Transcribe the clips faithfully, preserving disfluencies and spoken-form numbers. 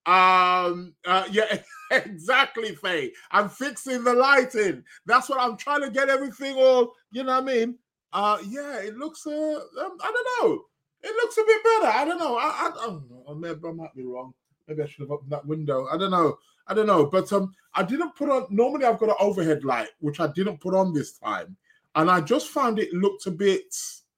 Um, uh, yeah, exactly, Faye. I'm fixing the lighting. That's what I'm trying to get everything all, you know what I mean? Uh, yeah, it looks, uh, um, I don't know. It looks a bit better. I don't know. I, I, I don't know. Maybe I might be wrong. Maybe I should have opened that window. I don't know. I don't know. But um, I didn't put on, normally I've got an overhead light, which I didn't put on this time. And I just found it looked a bit,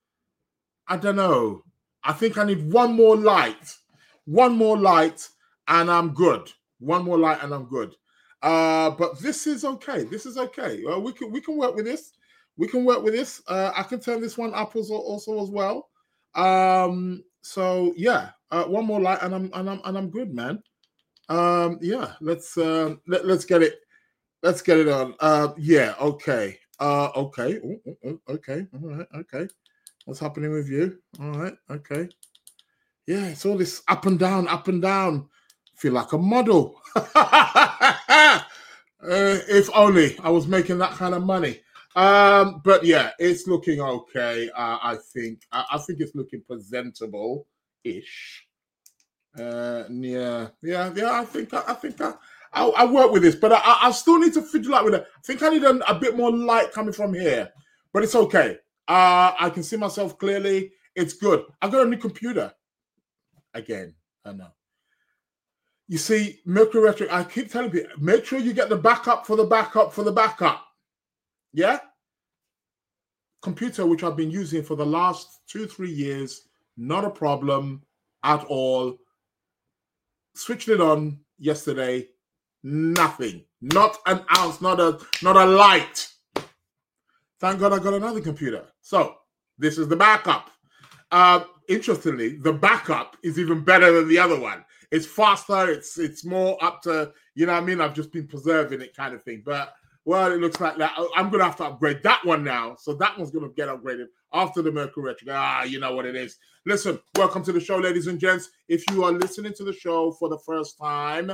I don't know. I think I need one more light. One more light and I'm good. One more light and I'm good. Uh, but this is okay. This is okay. Uh, we can we can work with this. We can work with this. Uh, I can turn this one up also, also as well. Um, so yeah, uh, one more light and I'm and I'm and I'm good, man. Um, yeah, let's uh, let, let's get it. Let's get it on. Uh, yeah, okay. Uh, okay. Ooh, ooh, ooh, okay. All right. Okay. What's happening with you? All right. Okay. Yeah, it's all this up and down, up and down. Feel like a model. uh, if only I was making that kind of money. Um, but yeah, it's looking okay. Uh, I think. I, I think it's looking presentable-ish. Uh, yeah, yeah, yeah. I think. I, I think. I, I, I work with this, but I, I still need to fiddle out with it. I think I need a, a bit more light coming from here, but it's okay. Uh, I can see myself clearly. It's good. I got a new computer. Again, I know. You see, Mercury Retro, I keep telling people, make sure you get the backup for the backup for the backup. Yeah? Computer, which I've been using for the last two, three years, not a problem at all. Switched it on yesterday, nothing. Not an ounce, not a, not a light. Thank God I got another computer. So, this is the backup. Uh, interestingly, the backup is even better than the other one. It's faster. It's it's more up to, you know what I mean? I've just been preserving it kind of thing. But, well, it looks like that. I'm going to have to upgrade that one now. So that one's going to get upgraded after the Mercury Retro. Ah, you know what it is. Listen, welcome to the show, ladies and gents. If you are listening to the show for the first time,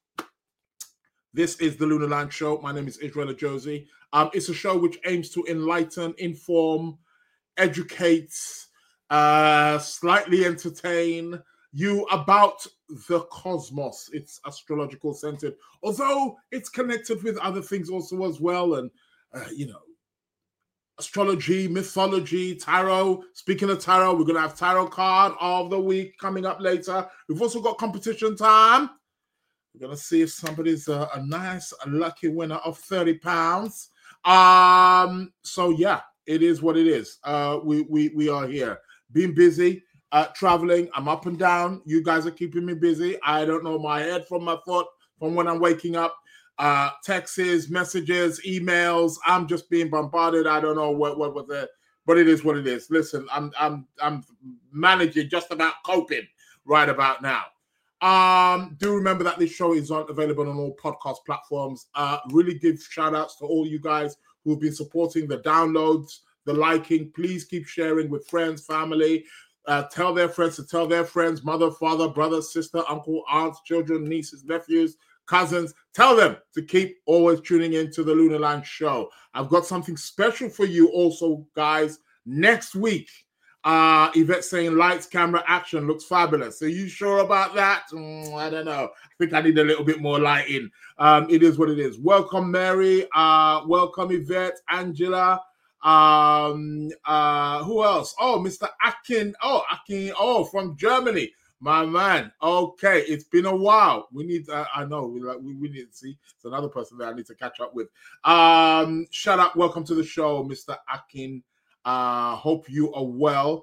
this is the Lunar Lounge Show. My name is Israel Ajosi. Um, it's a show which aims to enlighten, inform, educate, uh, slightly entertain you about the cosmos. It's astrological centered, although it's connected with other things also as well. And, uh, you know, astrology, mythology, tarot. Speaking of tarot, we're going to have tarot card of the week coming up later. We've also got competition time. We're going to see if somebody's a, a nice, a lucky winner of thirty pounds. Um, so, yeah, it is what it is. Uh, we, we, we are here. Being busy, uh, traveling. I'm up and down. You guys are keeping me busy. I don't know my head from my foot from when I'm waking up. Uh, texts, messages, emails. I'm just being bombarded. I don't know what what was it, but it is what it is. Listen, I'm I'm I'm managing, just about coping right about now. Um, do remember that this show is on, available on all podcast platforms. Uh, really give shout outs to all you guys who've been supporting the downloads, the liking. Please keep sharing with friends, family. Uh, tell their friends to tell their friends, mother, father, brother, sister, uncle, aunts, children, nieces, nephews, cousins. Tell them to keep always tuning in to the Lunar Lounge Show. I've got something special for you also, guys. Next week, uh, Yvette saying lights, camera, action looks fabulous. Are you sure about that? Mm, I don't know. I think I need a little bit more lighting. Um, it is what it is. Welcome, Mary. Uh, welcome, Yvette, Angela. Um, uh, who else? Oh, Mister Akin. Oh, Akin. Oh, from Germany. My man. Okay, it's been a while. We need. Uh, I know. We like. We, we need to see. It's another person that I need to catch up with. Um, shout out. Welcome to the show, Mister Akin. Uh, hope you are well.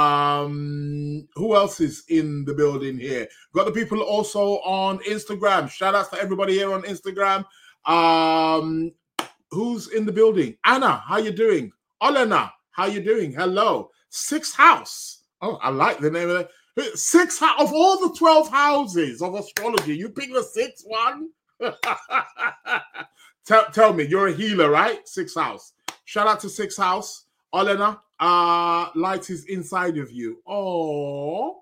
Um, who else is in the building here? Got the people also on Instagram. Shout outs to everybody here on Instagram. Um, who's in the building? Anna, how you doing? Olena, how you doing? Hello. Sixth house. Oh, I like the name of it. Six of all the twelve houses of astrology, you pick the sixth one. tell, tell me, you're a healer, right? Sixth house. Shout out to Sixth House. Olena, uh, light is inside of you. Oh,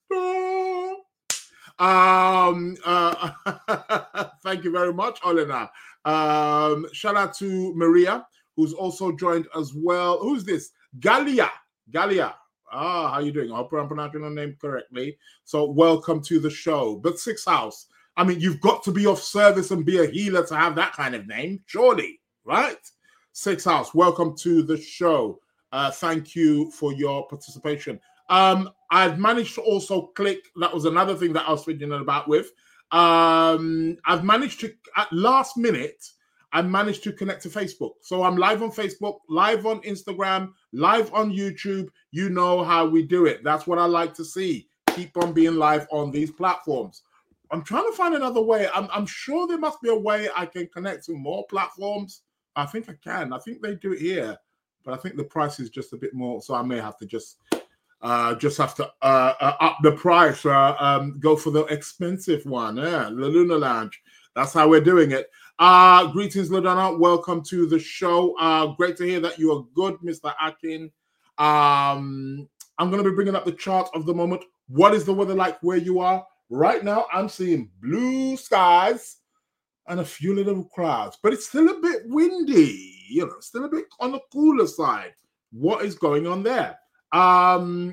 um, uh, thank you very much, Olena. Um, shout out to Maria, who's also joined as well. Who's this? Galia. Galia. Ah, how you doing? I hope I'm pronouncing your name correctly. So welcome to the show. But Sixth House, I mean, you've got to be of service and be a healer to have that kind of name, surely, right? Six House, welcome to the show. Uh, thank you for your participation. Um, I've managed to also click, that was another thing that I was thinking about with. Um, I've managed to, at last minute, I managed to connect to Facebook. So I'm live on Facebook, live on Instagram, live on YouTube. You know how we do it. That's what I like to see. Keep on being live on these platforms. I'm trying to find another way. I'm, I'm sure there must be a way I can connect to more platforms. I think I can. I think they do it here, but I think the price is just a bit more. So I may have to just uh, just have to uh, uh, up the price. Uh, um, go for the expensive one. Yeah, the Lunar Lounge. That's how we're doing it. Uh, greetings, LaDonna. Welcome to the show. Uh, great to hear that you are good, Mister Akin. Um, I'm going to be bringing up the chart of the moment. What is the weather like where you are? Right now, I'm seeing blue skies and a few little clouds, but it's still a bit windy, you know, still a bit on the cooler side. What is going on there? Um,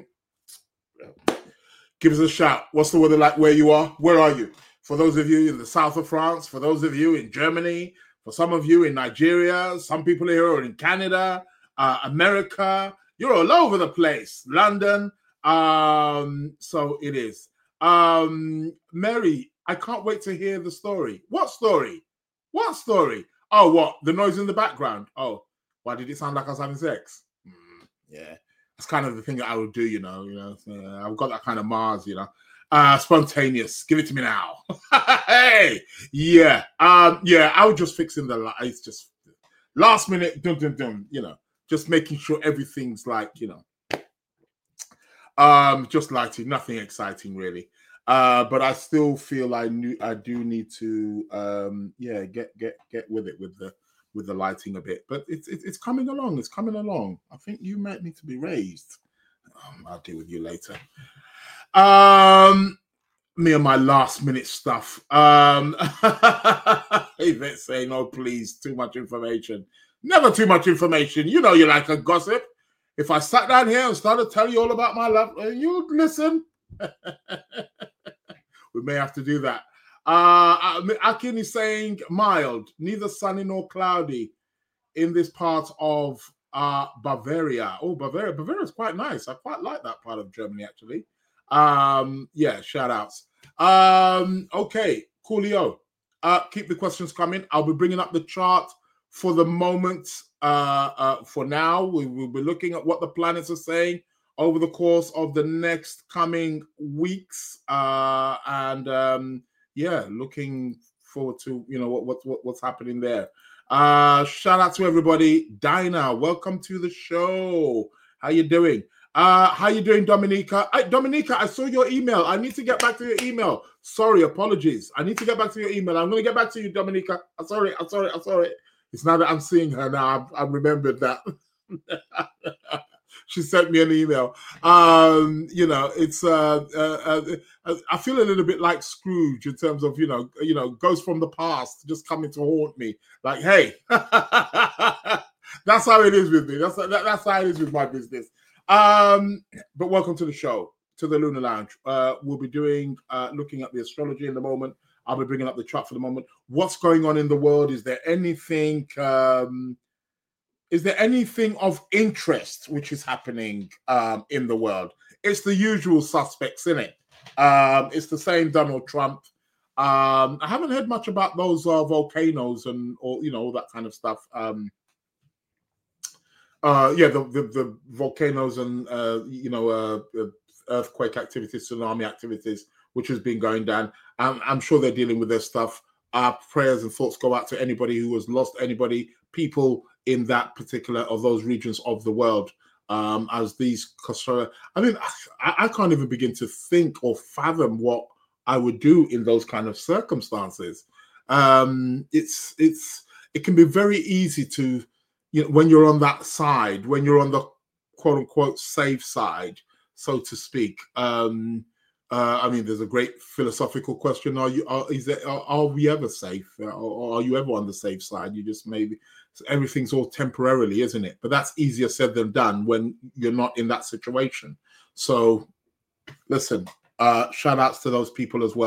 give us a shout. What's the weather like where you are? Where are you? For those of you in the south of France, for those of you in Germany, for some of you in Nigeria, some people here are in Canada, uh, America, you're all over the place, London. Um, so it is. Um, Mary, I can't wait to hear the story. What story? What story? Oh, what? The noise in the background. Oh, why did it sound like I was having sex? Mm, yeah, that's kind of the thing that I would do, you know. You know, so I've got that kind of Mars, you know. Uh, spontaneous. Give it to me now. Hey, yeah, um, yeah. I was just fixing the lights, just last minute, dum dum dum. You know, just making sure everything's like, you know, um, just lighting, nothing exciting really. Uh, but I still feel I knew I do need to, um, yeah, get get get with it with the with the lighting a bit. But it's it's, it's coming along. It's coming along. I think you might need to be raised. Um, I'll deal with you later. Um, me and my last minute stuff. Um, Yvette saying, "Oh, please, too much information. Never too much information. You know, you like a gossip. If I sat down here and started telling you all about my life, you'd listen." We may have to do that. Uh, Akin is saying mild, neither sunny nor cloudy in this part of uh, Bavaria. Oh, Bavaria. Bavaria is quite nice. I quite like that part of Germany, actually. Um, yeah, shout outs. Um, okay, coolio. Uh, keep the questions coming. I'll be bringing up the chart for the moment. Uh, uh, for now, we will be looking at what the planets are saying over the course of the next coming weeks, uh, and um, yeah, looking forward to, you know, what, what, what what's happening there. Uh, shout out to everybody. Dinah, welcome to the show. How you doing? Uh, how you doing, Dominica? I, Dominica, I saw your email. I need to get back to your email. Sorry, apologies. I need to get back to your email. I'm going to get back to you, Dominica. I'm sorry. I'm sorry. I'm sorry. It's now that I'm seeing her now. I've, I've remembered that. She sent me an email. Um, you know, it's uh, uh, uh, I feel a little bit like Scrooge in terms of, you know, you know, ghosts from the past just coming to haunt me. Like, hey, that's how it is with me. That's that, that's how it is with my business. Um, but welcome to the show, to the Lunar Lounge. Uh, we'll be doing uh, looking at the astrology in the moment. I'll be bringing up the chart for the moment. What's going on in the world? Is there anything? Um, Is there anything of interest which is happening um, in the world? It's the usual suspects, isn't it? Um, it's the same Donald Trump. Um, I haven't heard much about those uh, volcanoes and, or you know, all that kind of stuff. Um, uh, yeah, the, the the volcanoes and uh, you know uh, earthquake activities, tsunami activities, which has been going down. I'm, I'm sure they're dealing with their stuff. Our prayers and thoughts go out to anybody who has lost anybody, people in that particular of those regions of the world, um, as these, I mean, I, I can't even begin to think or fathom what I would do in those kind of circumstances. Um, it's it's it can be very easy to, you know, when you're on that side, when you're on the quote unquote safe side, so to speak. Um, uh, I mean, there's a great philosophical question: Are you? Are, is there? Are, are we ever safe? Or, or are you ever on the safe side? You just maybe. Everything's all temporarily, isn't it? But that's easier said than done when you're not in that situation. So listen, uh, shout outs to those people as well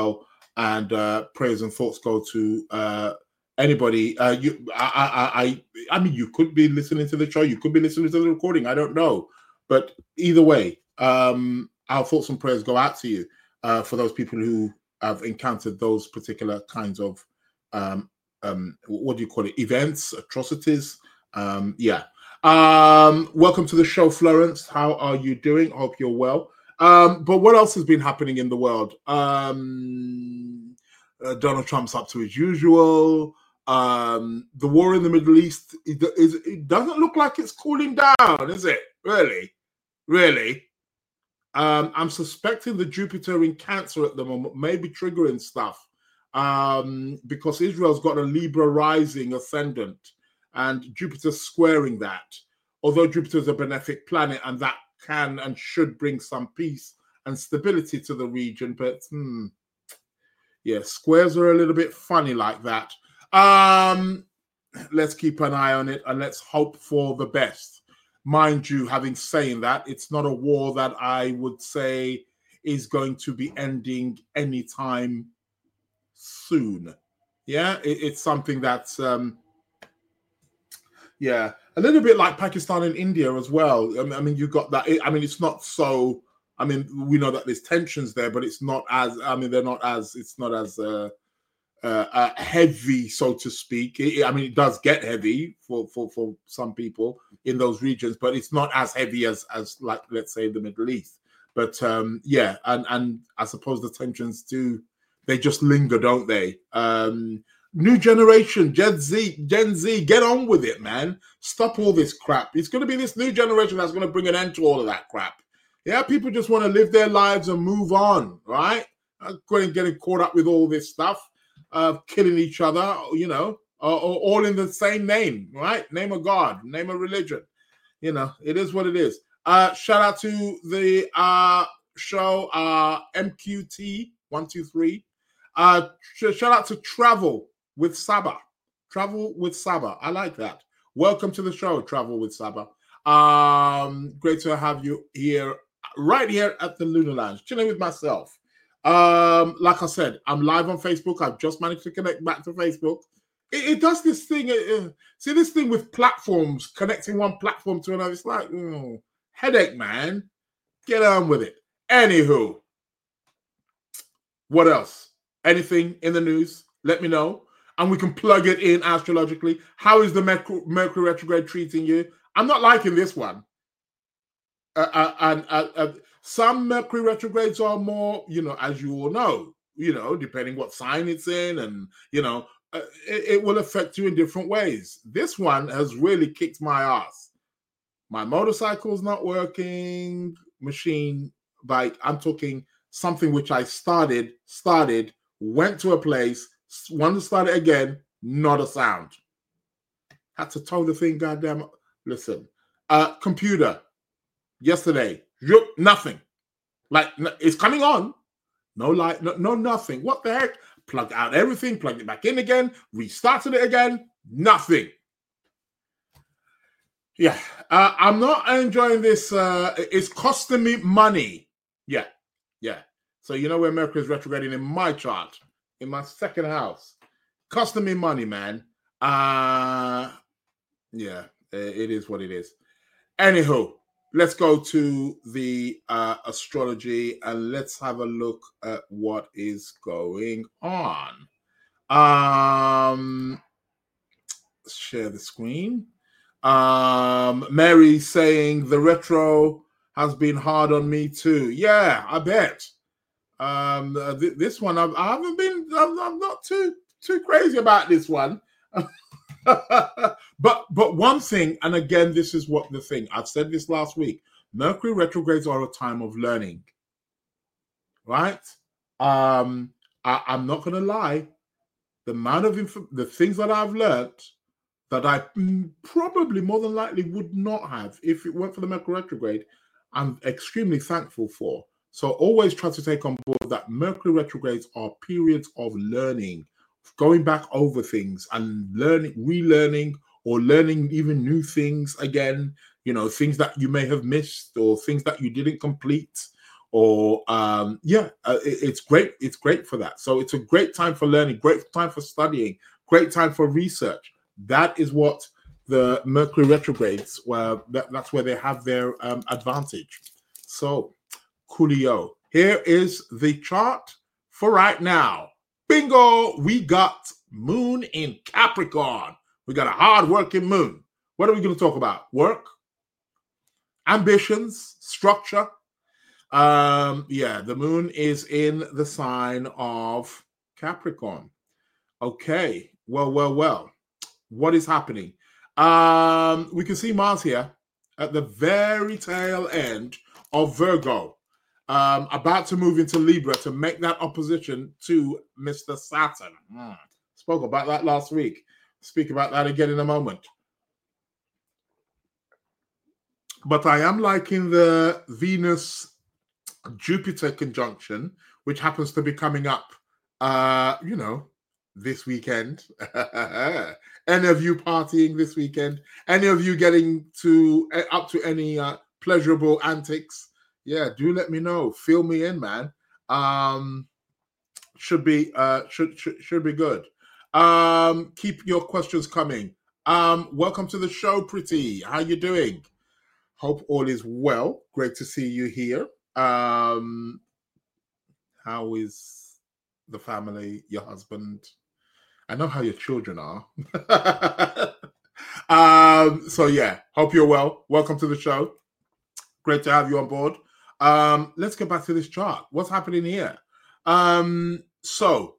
and uh, prayers and thoughts go to uh, anybody. Uh, you, I, I, I, I mean, you could be listening to the show, you could be listening to the recording. I don't know, but either way, um, our thoughts and prayers go out to you uh, for those people who have encountered those particular kinds of um, um, what do you call it? Events, atrocities. Um, yeah. Um, welcome to the show, Florence. How are you doing? Hope you're well. Um, but what else has been happening in the world? Um, uh, Donald Trump's up to his usual. Um, the war in the Middle East, it, is, it doesn't look like it's cooling down, is it? Really? Really? Um, I'm suspecting the Jupiter in Cancer at the moment may be triggering stuff um, because Israel's got a Libra rising ascendant and Jupiter's squaring that. Although Jupiter's a benefic planet and that can and should bring some peace and stability to the region, but hmm, yeah, squares are a little bit funny like that. Um, let's keep an eye on it and let's hope for the best. Mind you, having saying that, it's not a war that I would say is going to be ending anytime soon. Yeah, it, it's something that's um, yeah, a little bit like Pakistan and India as well. I mean, I mean you got that. I mean, it's not so. I mean, we know that there's tensions there, but it's not as. I mean, they're not as. It's not as uh, uh, uh, heavy, so to speak. It, I mean, it does get heavy for, for for some people in those regions, but it's not as heavy as as like let's say the Middle East. But um, yeah, and and I suppose the tensions do. They just linger, don't they? Um, New generation, Gen Z, Gen Z, get on with it, man. Stop all this crap. It's going to be this new generation that's going to bring an end to all of that crap. Yeah, people just want to live their lives and move on, right? Not getting caught up with all this stuff, uh, killing each other, you know, uh, all in the same name, right? Name of God, name of religion. You know, it is what it is. Uh, shout out to the uh, show uh, M Q T one two three. Uh, shout out to Travel with Saba. Travel with Saba. I like that. Welcome to the show, Travel with Saba. Um, great to have you here, right here at the Lunar Lounge, chilling with myself. Um, like I said, I'm live on Facebook. I've just managed to connect back to Facebook. It, it does this thing. Uh, see this thing with platforms, connecting one platform to another. It's like, mm, headache, man. Get on with it. Anywho, what else? Anything in the news? Let me know. And we can plug it in astrologically. How is the Mercury, Mercury retrograde treating you? I'm not liking this one. Uh, uh, and uh, uh, some Mercury retrogrades are more, you know, as you all know, you know, depending what sign it's in, and you know, uh, it, it will affect you in different ways. This one has really kicked my ass. My motorcycle's not working. Machine bike. I'm talking something which I started, started, went to a place. Want to start it again, not a sound. Had to tow the thing, goddamn. Listen, uh, computer, yesterday, nothing. Like, it's coming on. No light, no, no nothing. What the heck? Plugged out everything, plugged it back in again, restarted it again, nothing. Yeah, uh, I'm not enjoying this. Uh, it's costing me money. Yeah, yeah. So you know where Mercury is retrograding in my chart, in my second house, costing me money, man. Uh yeah, it is what it is. Anywho, let's go to the uh, astrology and let's have a look at what is going on. Um, share the screen. Um, Mary saying the retro has been hard on me too. Yeah, I bet. Um, th- this one I've, I haven't been. I'm, I'm not too too crazy about this one. but but one thing, and again, this is what the thing I've said this last week. Mercury retrogrades are a time of learning, right? Um, I, I'm not going to lie. The amount of inf- the things that I've learned that I probably more than likely would not have if it weren't for the Mercury retrograde, I'm extremely thankful for. So always try to take on board that Mercury retrogrades are periods of learning, going back over things and learning, relearning, or learning even new things again, you know, things that you may have missed or things that you didn't complete or um, yeah, uh, it, it's great. It's great for that. So it's a great time for learning, great time for studying, great time for research. That is what the Mercury retrogrades, well, that, that's where they have their um, advantage. So, coolio. Here is the chart for right now. Bingo! We got Moon in Capricorn. We got a hard-working moon. What are we going to talk about? Work, ambitions, structure. Um, yeah, the moon is in the sign of Capricorn. Okay, well, well, well. What is happening? Um, we can see Mars here at the very tail end of Virgo, um, about to move into Libra to make that opposition to Mister Saturn. Mm. Spoke about that last week. Speak about that again in a moment. But I am liking the Venus-Jupiter conjunction, which happens to be coming up, uh, you know, this weekend. Any of you partying this weekend? Any of you getting to uh, up to any uh, pleasurable antics? Yeah, do let me know. Fill me in, man. Um, should be uh, should, should should be good. Um, keep your questions coming. Um, welcome to the show, Pretty. How you doing? Hope all is well. Great to see you here. Um, how is the family? Your husband? I know how your children are. um, so yeah, hope you're well. Welcome to the show. Great to have you on board. Um, let's get back to this chart. What's happening here? Um, so,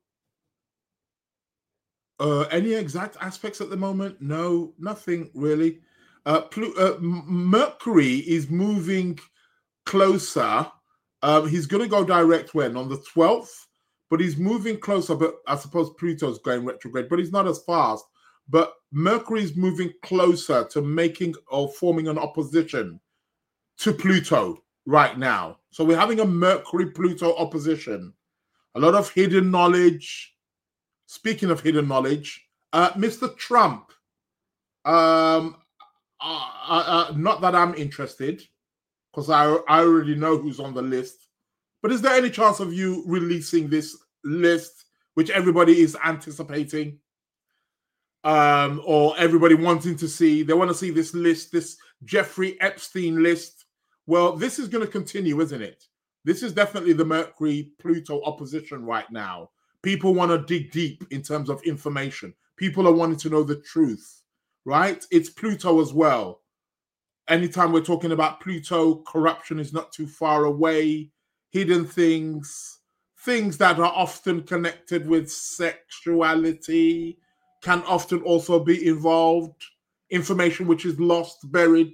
uh, any exact aspects at the moment? No, nothing really. Uh, Plu- uh, Mercury is moving closer. Um, he's going to go direct when? On the twelfth? But he's moving closer, but I suppose Pluto's going retrograde, but he's not as fast. But Mercury's moving closer to making or forming an opposition to Pluto right now. So we're having a Mercury-Pluto opposition. A lot of hidden knowledge. Speaking of hidden knowledge, uh, Mister Trump, um, uh, uh, uh, not that I'm interested, because I, I already know who's on the list. But is there any chance of you releasing this list, which everybody is anticipating, um, or everybody wanting to see? They want to see this list, this Jeffrey Epstein list. Well, this is going to continue, isn't it? This is definitely the Mercury-Pluto opposition right now. People want to dig deep in terms of information. People are wanting to know the truth, right? It's Pluto as well. Anytime we're talking about Pluto, corruption is not too far away. Hidden things, things that are often connected with sexuality can often also be involved. Information which is lost, buried,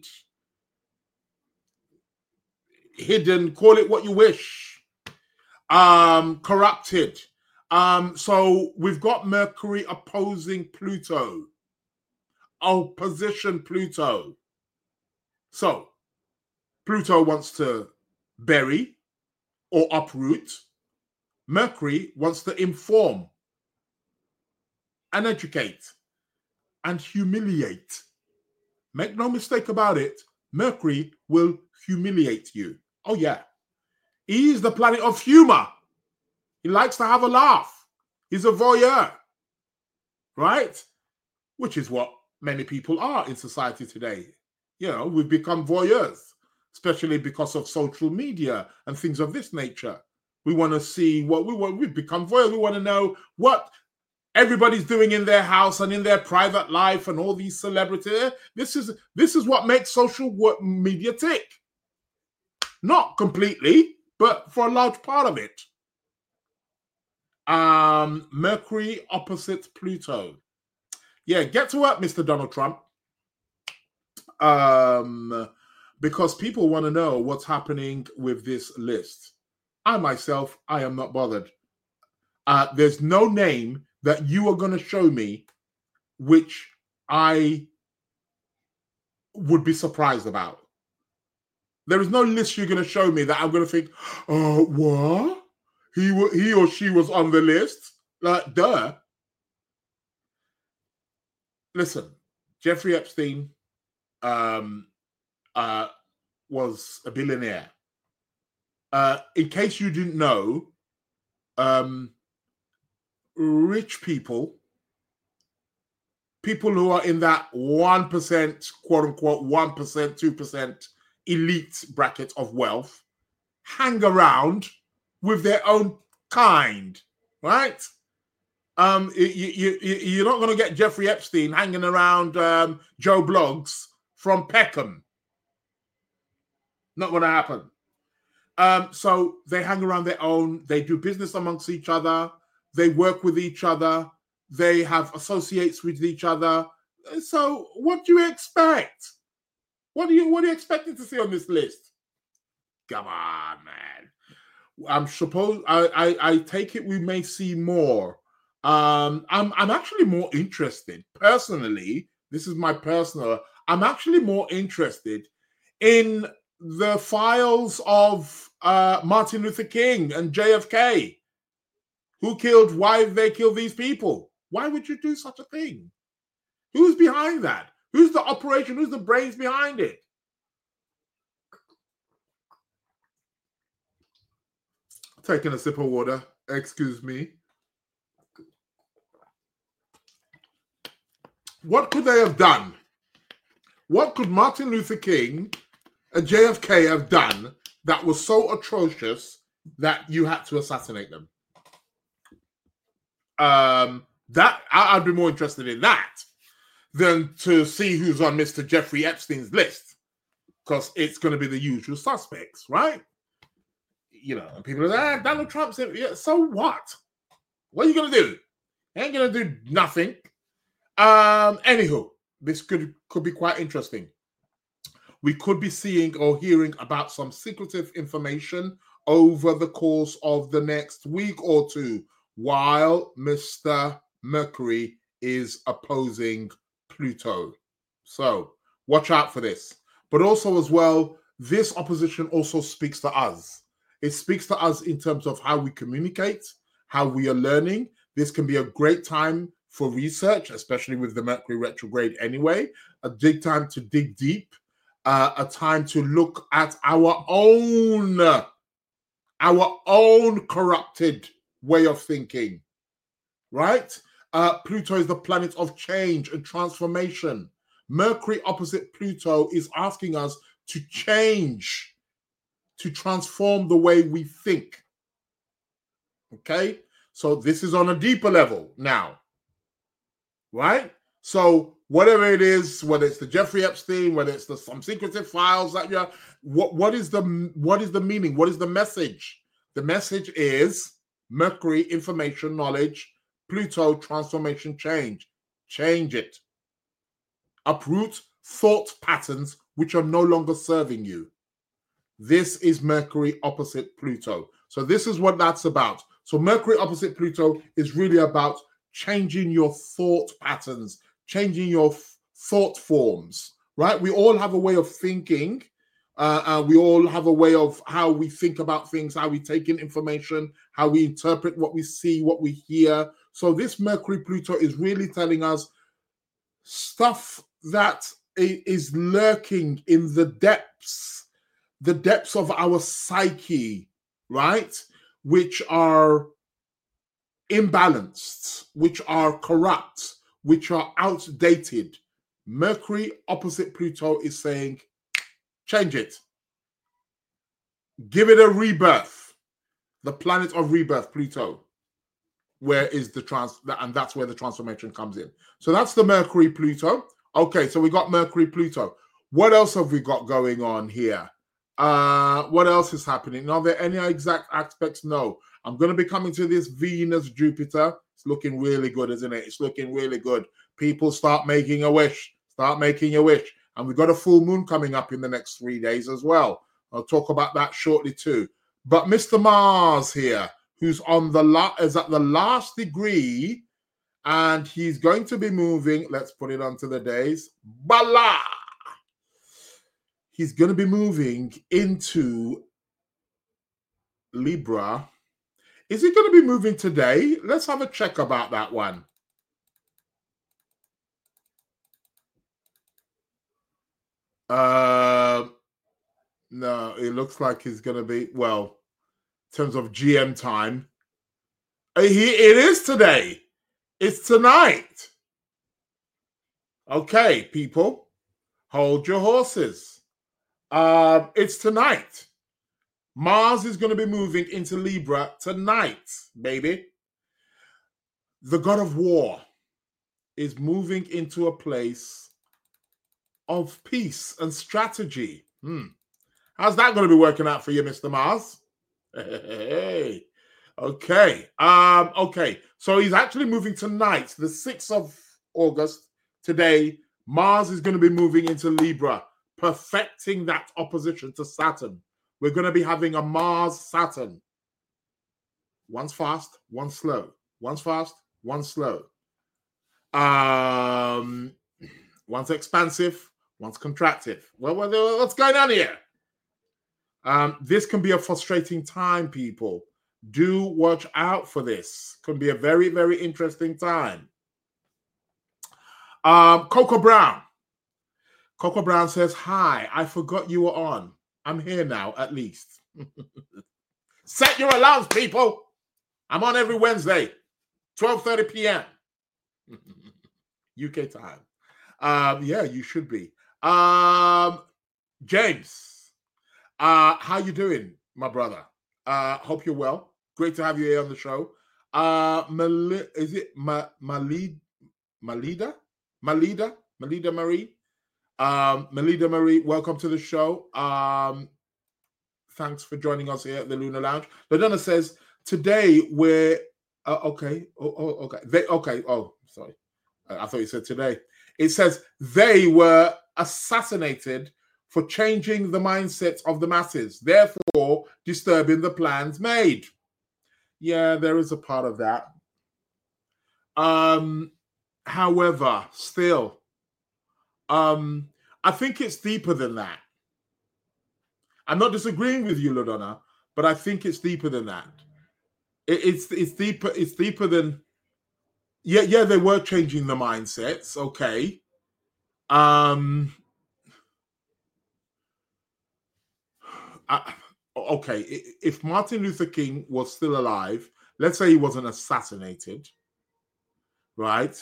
hidden, call it what you wish. Um, corrupted. Um, so we've got Mercury opposing Pluto. Opposition Pluto. So Pluto wants to bury or uproot. Mercury wants to inform and educate and humiliate. Make no mistake about it, Mercury will humiliate you. Oh yeah. He is the planet of humor. He likes to have a laugh. He's a voyeur, right? Which is what many people are in society today. You know, we've become voyeurs, especially because of social media and things of this nature. We want to see what we want. We've become voyeurs. We want to know what everybody's doing in their house and in their private life and all these celebrities. This is this is what makes social media tick. Not completely, but for a large part of it. Um, Mercury opposite Pluto. Yeah, get to work, Mister Donald Trump. Um, because people want to know what's happening with this list. I myself, I am not bothered. Uh, there's no name that you are going to show me which I would be surprised about. There is no list you're going to show me that I'm going to think, oh, what? He, he or she was on the list? Like, duh. Listen, Jeffrey Epstein um, uh, was a billionaire. Uh, in case you didn't know, um, rich people, people who are in that one percent, quote unquote, one percent, two percent elite bracket of wealth, hang around with their own kind, right? Um, you, you, you, you're not going to get Jeffrey Epstein hanging around um, Joe Bloggs from Peckham. Not going to happen. Um, so they hang around their own. They do business amongst each other. They work with each other. They have associates with each other. So what do you expect? What do you what are you expecting to see on this list? Come on, man. I'm supposed I, I I take it we may see more. Um, I'm I'm actually more interested personally. This is my personal. I'm actually more interested in the files of uh, Martin Luther King and J F K. Who killed? Why did they kill these people? Why would you do such a thing? Who's behind that? Who's the operation? Who's the brains behind it? Taking a sip of water. Excuse me. What could they have done? What could Martin Luther King and J F K have done that was so atrocious that you had to assassinate them? Um, that I'd be more interested in that than to see who's on Mister Jeffrey Epstein's list, because it's going to be the usual suspects, right? You know, and people are like, ah, Donald Trump's in. Yeah, so what? What are you going to do? Ain't going to do nothing. Um, anywho, this could could be quite interesting. We could be seeing or hearing about some secretive information over the course of the next week or two, while Mister Mercury is opposing Pluto. So watch out for this. But also as well, this opposition also speaks to us. It speaks to us in terms of how we communicate, how we are learning. This can be a great time for research, especially with the Mercury retrograde anyway, a big time to dig deep, uh, a time to look at our own, our own corrupted way of thinking, right? Uh, Pluto is the planet of change and transformation. Mercury opposite Pluto is asking us to change, to transform the way we think. Okay? So this is on a deeper level now, right? So whatever it is, whether it's the Jeffrey Epstein, whether it's the some secretive files that you're, what what is the what is the meaning? What is the message? The message is Mercury, information, knowledge, Pluto, transformation, change. Change it. Uproot thought patterns which are no longer serving you. This is Mercury opposite Pluto. So this is what that's about. So Mercury opposite Pluto is really about changing your thought patterns, changing your f- thought forms, right? We all have a way of thinking. Uh, uh, we all have a way of how we think about things, how we take in information, how we interpret what we see, what we hear. So this Mercury Pluto is really telling us stuff that is lurking in the depths, the depths of our psyche, right? Which are imbalanced, which are corrupt, which are outdated. Mercury opposite Pluto is saying, change it. Give it a rebirth. The planet of rebirth, Pluto. Where is the trans, and that's where the transformation comes in. So that's the Mercury Pluto. Okay, so we got Mercury Pluto. What else have we got going on here? Uh, what else is happening? Are there any exact aspects? No. I'm going to be coming to this Venus Jupiter. It's looking really good, isn't it? It's looking really good. People start making a wish. Start making a wish. And we've got a full moon coming up in the next three days as well. I'll talk about that shortly too. But Mister Mars here, who's on the la- is at the last degree, and he's going to be moving. Let's put it onto the days. Bala! He's going to be moving into Libra. Is he going to be moving today? Let's have a check about that one. Uh, no, it looks like he's going to be, well, in terms of G M time. It is today. It's tonight. Okay, people, hold your horses. Um, it's tonight. Mars is going to be moving into Libra tonight, baby. The god of war is moving into a place of peace and strategy. Hmm. How's that going to be working out for you, Mister Mars? Hey. Okay. Um, okay. So he's actually moving tonight, the sixth of August. Today, Mars is going to be moving into Libra, perfecting that opposition to Saturn. We're going to be having a Mars-Saturn. One's fast, one's slow. One's fast, one's slow. Um, one's expansive, one's contractive. Well, what's going on here? Um, this can be a frustrating time, people. Do watch out for this. Can be a very, very interesting time. Um, Coco Brown. Coco Brown says, hi, I forgot you were on. I'm here now, at least. Set your alarms, people. I'm on every Wednesday, twelve thirty p.m. U K time. Um, yeah, you should be. Um, James, uh, how you doing, my brother? Uh, hope you're well. Great to have you here on the show. Uh, Mal- is it Ma- Malid- Malida? Malida? Malida Marie? Um, Malida Marie, welcome to the show. Um, thanks for joining us here at the Lunar Lounge. Ladonna says, today we're, uh, okay, oh, oh, okay, they, okay, oh, sorry. I thought you said today. It says they were assassinated for changing the mindset of the masses, therefore disturbing the plans made. Yeah, there is a part of that. Um, however, still, um, I think it's deeper than that. I'm not disagreeing with you, Ladonna, but I think it's deeper than that. It, it's it's deeper. It's deeper than. Yeah, yeah, they were changing the mindsets. Okay. Um. I, okay, if Martin Luther King was still alive, let's say he wasn't assassinated, right?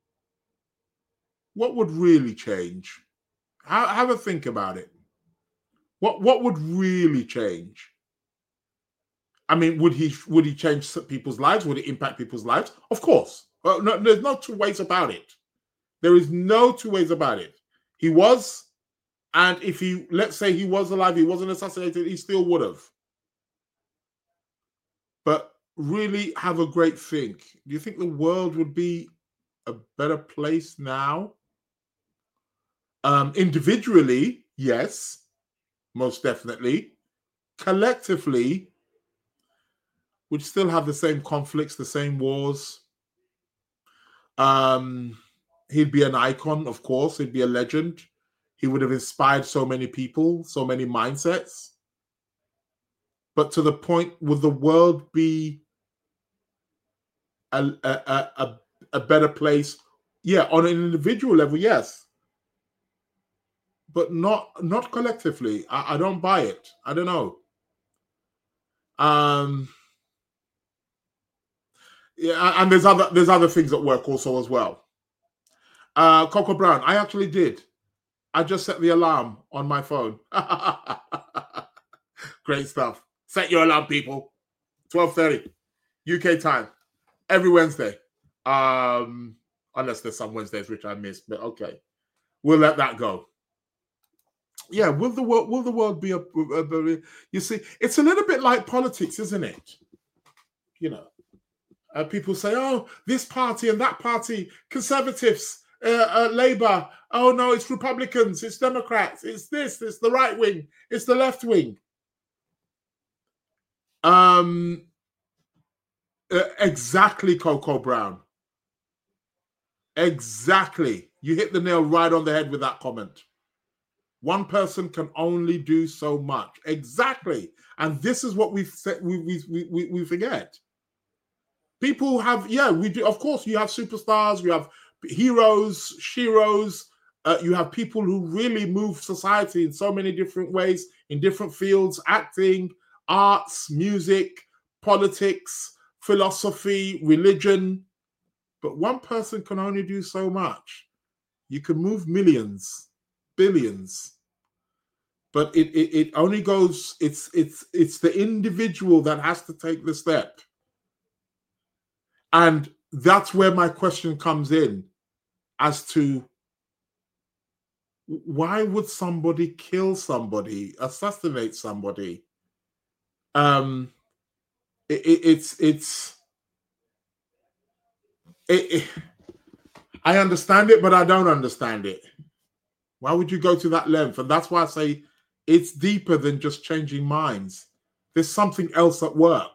What would really change? Have, have a think about it. What what would really change? I mean, would he would he change people's lives? Would it impact people's lives? Of course. Well, no, there's no two ways about it. There is no two ways about it. He was, and if he, let's say he was alive, he wasn't assassinated, he still would have. But really have a great think. Do you think the world would be a better place now? Um, individually, yes, most definitely. Collectively, we'd still have the same conflicts, the same wars. Um, he'd be an icon, of course. He'd be a legend. He would have inspired so many people, so many mindsets. But to the point, would the world be a, a, a, a better place? Yeah, on an individual level, yes. But not not collectively. I, I don't buy it. I don't know. Um, yeah, and there's other there's other things at work also as well. Uh, Coco Brown, I actually did. I just set the alarm on my phone. Great stuff. Set your alarm, people. twelve thirty U K time every Wednesday. Um, unless there's some Wednesdays which I missed, but okay, we'll let that go. Yeah, will the world will the world be a, a, a you see, it's a little bit like politics, isn't it? You know, uh, people say, oh, this party and that party, conservatives, uh, uh, Labour, oh no, it's Republicans, it's Democrats, it's this, it's the right wing, it's the left wing. Um, uh, exactly, Coco Brown. Exactly. You hit the nail right on the head with that comment. One person can only do so much. Exactly. And this is what we we, we, we, we forget. People have, yeah, we do. Of course, you have superstars, you have heroes, sheroes. Uh, you have people who really move society in so many different ways, in different fields, acting, arts, music, politics, philosophy, religion. But one person can only do so much. You can move millions, billions, but it, it, it only goes, it's, it's, it's the individual that has to take the step. And that's where my question comes in as to why would somebody kill somebody, assassinate somebody? Um, it, it, it's, it's, it, it, I understand it, but I don't understand it. Why would you go to that length? And that's why I say it's deeper than just changing minds. There's something else at work,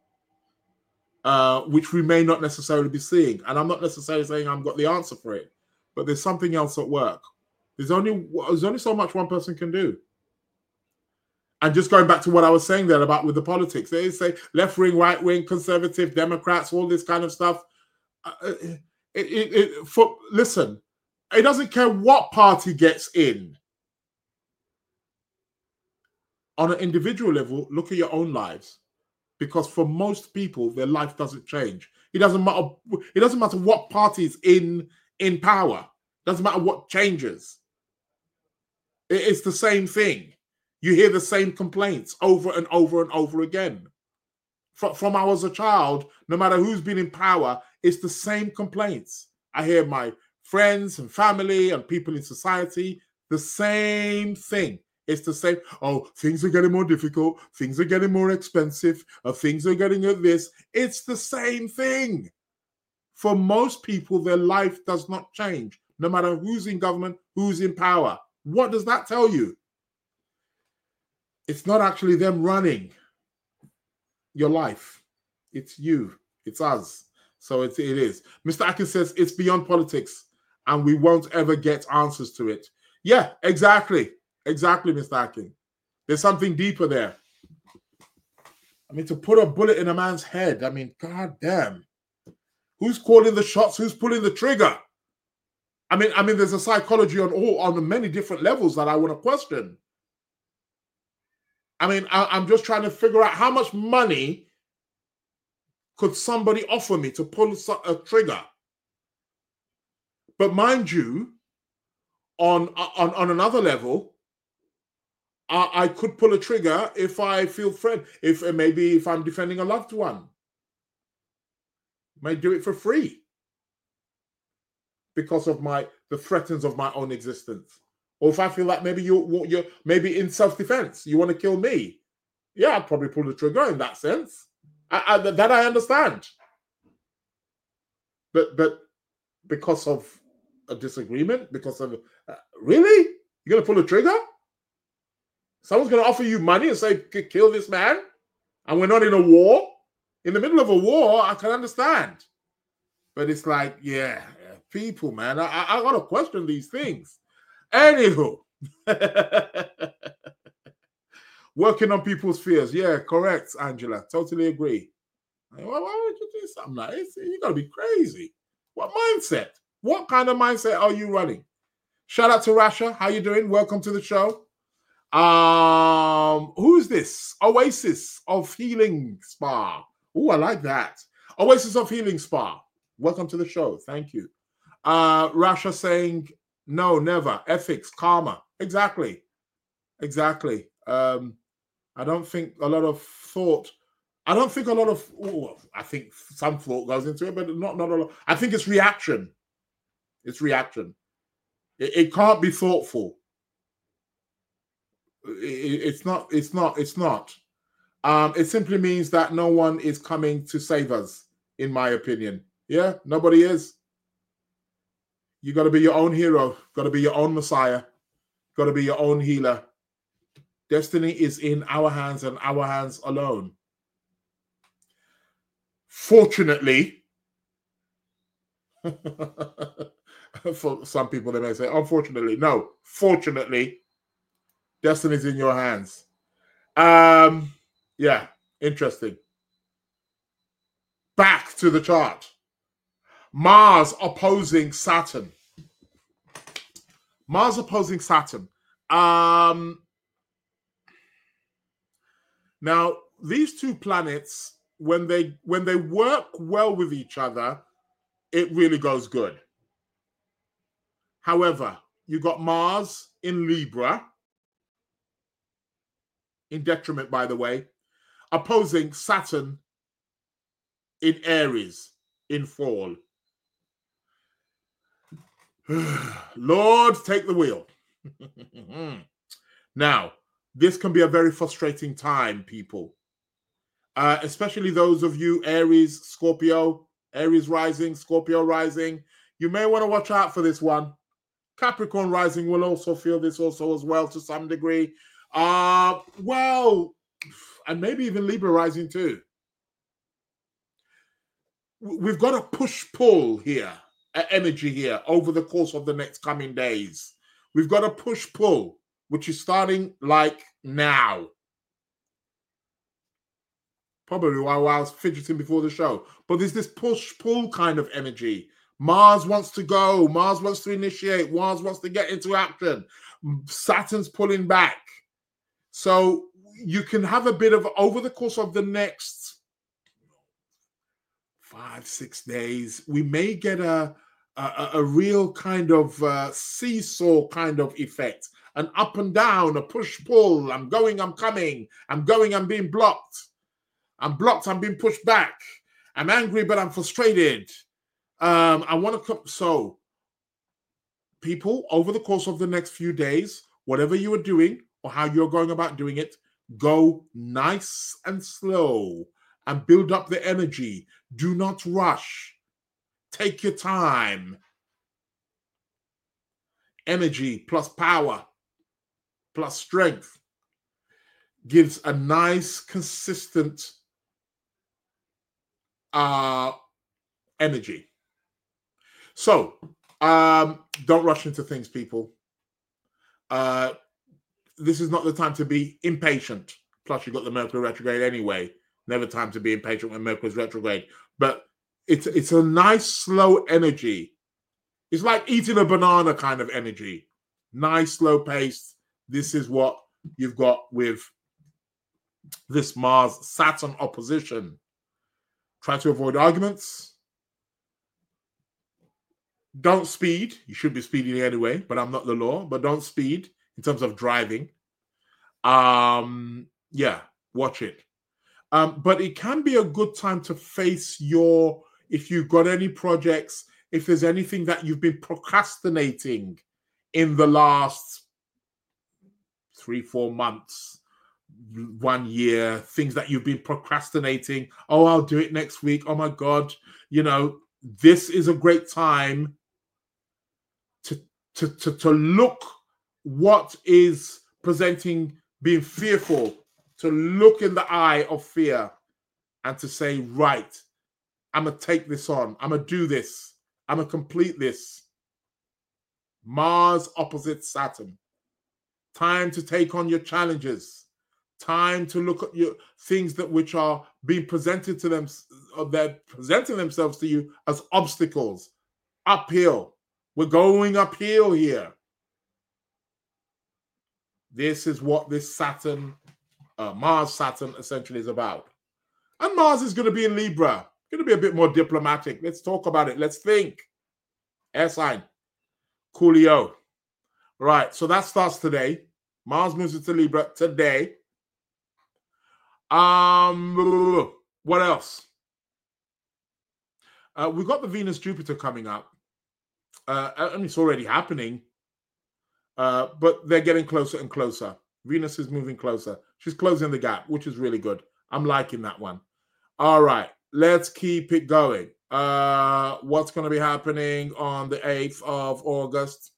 uh, which we may not necessarily be seeing. And I'm not necessarily saying I've got the answer for it, but there's something else at work. There's only, there's only so much one person can do. And just going back to what I was saying there about with the politics, they say left wing, right wing, conservative, Democrats, all this kind of stuff. Uh, it, it, it, for, listen, it doesn't care what party gets in. On an individual level, look at your own lives. Because for most people, their life doesn't change. It doesn't matter, it doesn't matter what party is in, in power. It doesn't matter what changes. It, it's the same thing. You hear the same complaints over and over and over again. From, from I was a child, no matter who's been in power, it's the same complaints. I hear my friends and family and people in society, the same thing. It's the same. Oh, things are getting more difficult. Things are getting more expensive. Or things are getting at this. It's the same thing. For most people, their life does not change, no matter who's in government, who's in power. What does that tell you? It's not actually them running your life. It's you. It's us. So it, it is. Mister Atkins says it's beyond politics and we won't ever get answers to it. Yeah, exactly. Exactly, Mister Atkins. There's something deeper there. I mean, to put a bullet in a man's head, I mean, god damn. Who's calling the shots? Who's pulling the trigger? I mean, I mean, there's a psychology on all on many different levels that I want to question. I mean, I, I'm just trying to figure out how much money could somebody offer me to pull a trigger. But mind you, on, on, on another level, I, I could pull a trigger if I feel threat, if maybe if I'm defending a loved one. May do it for free because of my the threats of my own existence. Or if I feel like maybe you you're maybe in self-defense, you want to kill me. Yeah, I'd probably pull the trigger in that sense. I, I, that I understand. But but because of a disagreement, because of uh, really, you're gonna pull the trigger? Someone's gonna offer you money and say kill this man, and we're not in a war. In the middle of a war, I can understand. But it's like, yeah, people, man, I, I gotta question these things. Anywho, working on people's fears. Yeah, correct, Angela. Totally agree. Why, why would you do something like this? You gotta be crazy. What mindset? What kind of mindset are you running? Shout out to Rasha. How you doing? Welcome to the show. Um, who is this? Oasis of Healing Spa. Oh, I like that. Oasis of Healing Spa. Welcome to the show. Thank you. Uh, Rasha saying, no, never. Ethics, karma. Exactly. Exactly. Um, I don't think a lot of thought, I don't think a lot of, oh, I think some thought goes into it, but not, not a lot. I think it's reaction. It's reaction. It, it can't be thoughtful. It, it's not, it's not, it's not. Um, it simply means that no one is coming to save us, in my opinion. Yeah, nobody is. You got to be your own hero. Got to be your own Messiah. Got to be your own healer. Destiny is in our hands and our hands alone. Fortunately, for some people they may say, unfortunately, no. Fortunately, destiny is in your hands. Um, yeah, interesting. Back to the chart. Mars opposing Saturn. Mars opposing Saturn. Um, Now, these two planets, when they when they work well with each other, it really goes good. However, you got Mars in Libra, in detriment, by the way, opposing Saturn in Aries in fall. Lord, take the wheel. Now, this can be a very frustrating time, people. Uh, especially those of you, Aries, Scorpio, Aries rising, Scorpio rising. You may want to watch out for this one. Capricorn rising will also feel this also as well to some degree. Uh, well, and maybe even Libra rising too. We've got a push-pull here, energy here over the course of the next coming days. We've got a push-pull, which is starting like now. Probably while I was fidgeting before the show. But there's this push-pull kind of energy. Mars wants to go. Mars wants to initiate. Mars wants to get into action. Saturn's pulling back. So you can have a bit of, over the course of the next five, six days, we may get a, a, a real kind of uh, seesaw kind of effect. An up and down, a push-pull. I'm going, I'm coming. I'm going, I'm being blocked. I'm blocked, I'm being pushed back. I'm angry, but I'm frustrated. Um, I want to come. So, people, over the course of the next few days, whatever you are doing or how you're going about doing it, go nice and slow and build up the energy. Do not rush. Take your time. Energy plus power plus strength gives a nice, consistent uh, energy. So, um, don't rush into things, people. Uh, this is not the time to be impatient. Plus, you've got the Mercury retrograde anyway. Never time to be impatient when Mercury's retrograde. But it's it's a nice, slow energy. It's like eating a banana kind of energy. Nice, slow pace. This is what you've got with this Mars-Saturn opposition. Try to avoid arguments. Don't speed. You should be speeding anyway, but I'm not the law. But don't speed in terms of driving. Um, yeah, watch it. Um, but it can be a good time to face your, if you've got any projects, if there's anything that you've been procrastinating in the last three, four months, one year, things that you've been procrastinating. Oh, I'll do it next week. Oh my God. You know, this is a great time to, to, to, to look what is presenting, being fearful, to look in the eye of fear and to say, right, I'm going to take this on. I'm going to do this. I'm going to complete this. Mars opposite Saturn. Time to take on your challenges. Time to look at your things that which are being presented to them, or they're presenting themselves to you as obstacles. Uphill. We're going uphill here. This is what this Saturn, uh, Mars Saturn essentially is about. And Mars is going to be in Libra. Going to be a bit more diplomatic. Let's talk about it. Let's think. Air sign. Coolio. Right. So that starts today. Mars moves into Libra today. Um, what else? Uh, we've got the Venus-Jupiter coming up. Uh, and it's already happening. Uh, but they're getting closer and closer. Venus is moving closer. She's closing the gap, which is really good. I'm liking that one. All right. Let's keep it going. Uh, what's going to be happening on the eighth of August?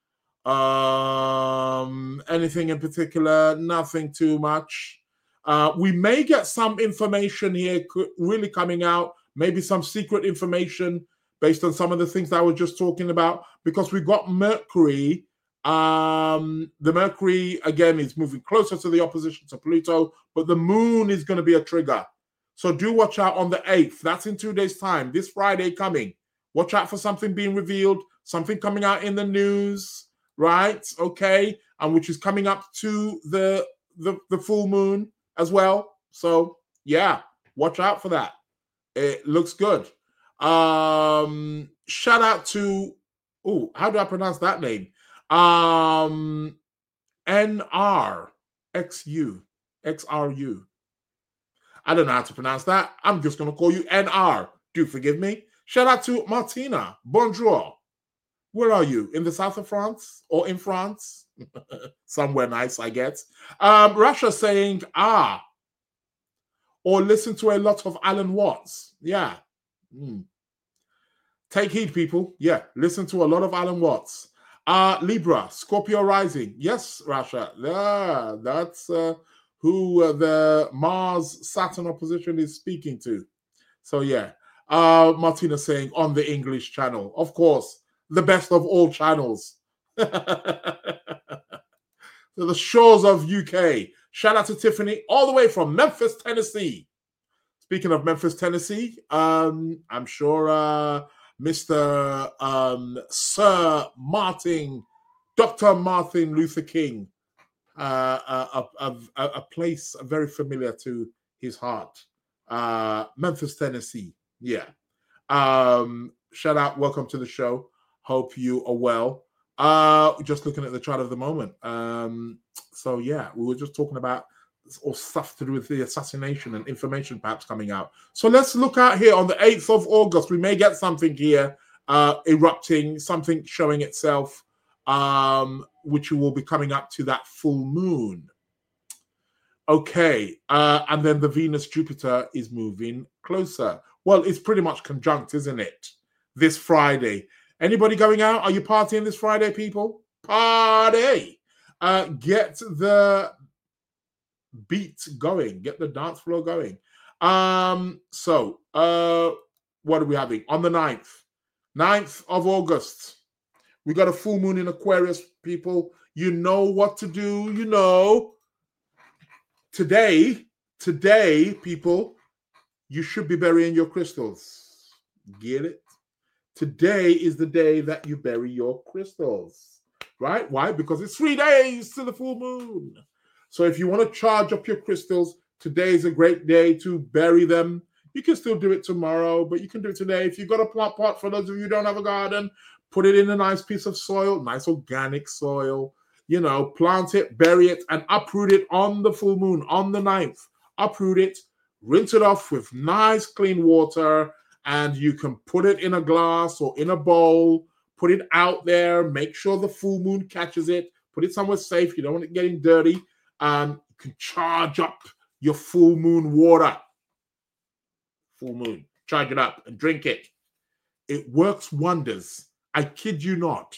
Um, anything in particular? Nothing too much. Uh, we may get some information here really coming out, maybe some secret information based on some of the things that I was just talking about, because we've got Mercury. Um, the Mercury, again, is moving closer to the opposition to Pluto, but the moon is going to be a trigger. So do watch out on the eighth. That's in two days' time. This Friday coming. Watch out for something being revealed, something coming out in the news, right? Okay. And which is coming up to the, the, the full moon as well. So yeah, watch out for that. It looks good. Um, shout out to, oh, how do I pronounce that name? Um, N R X U X R U. I don't know how to pronounce that. I'm just going to call you N R. Do forgive me. Shout out to Martina. Bonjour. Where are you? In the south of France or in France? Somewhere nice, I guess. Um, Russia saying, ah, or listen to a lot of Alan Watts. Yeah. Mm. Take heed, people. Yeah, listen to a lot of Alan Watts. Uh, Libra, Scorpio rising. Yes, Russia. Yeah, that's uh, who uh, the Mars-Saturn opposition is speaking to. So, yeah. Uh, Martina saying on the English channel. Of course, the best of all channels. So the shores of U K. Shout out to Tiffany, all the way from Memphis, Tennessee. Speaking of Memphis, Tennessee, um, I'm sure uh, Mister Um, Sir Martin, Doctor Martin Luther King, uh, a, a, a, a place very familiar to his heart. Uh, Memphis, Tennessee. Yeah. Um, shout out. Welcome to the show. Hope you are well. Uh, just looking at the chart of the moment. Um, so, yeah, we were just talking about or stuff to do with the assassination and information perhaps coming out. So let's look out here on the eighth of August. We may get something here uh, erupting, something showing itself, um, which will be coming up to that full moon. Okay, uh, and then the Venus-Jupiter is moving closer. Well, it's pretty much conjunct, isn't it? This Friday. Anybody going out? Are you partying this Friday, people? Party! Uh, get the beat going, get the dance floor going. Um, so, uh, what are we having? On the ninth, ninth of August, we got a full moon in Aquarius, people. You know what to do, you know. Today, today, people, you should be burying your crystals. Get it? Today is the day that you bury your crystals, right? Why? Because it's three days to the full moon. So if you want to charge up your crystals, today is a great day to bury them. You can still do it tomorrow, but you can do it today. If you've got a plant pot, for those of you who don't have a garden, put it in a nice piece of soil, nice organic soil. You know, plant it, bury it, and uproot it on the full moon, on the ninth. Uproot it, rinse it off with nice clean water, and you can put it in a glass or in a bowl, put it out there, make sure the full moon catches it, put it somewhere safe. You don't want it getting dirty. Um, you can charge up your full moon water. Full moon. Charge it up and drink it. It works wonders. I kid you not.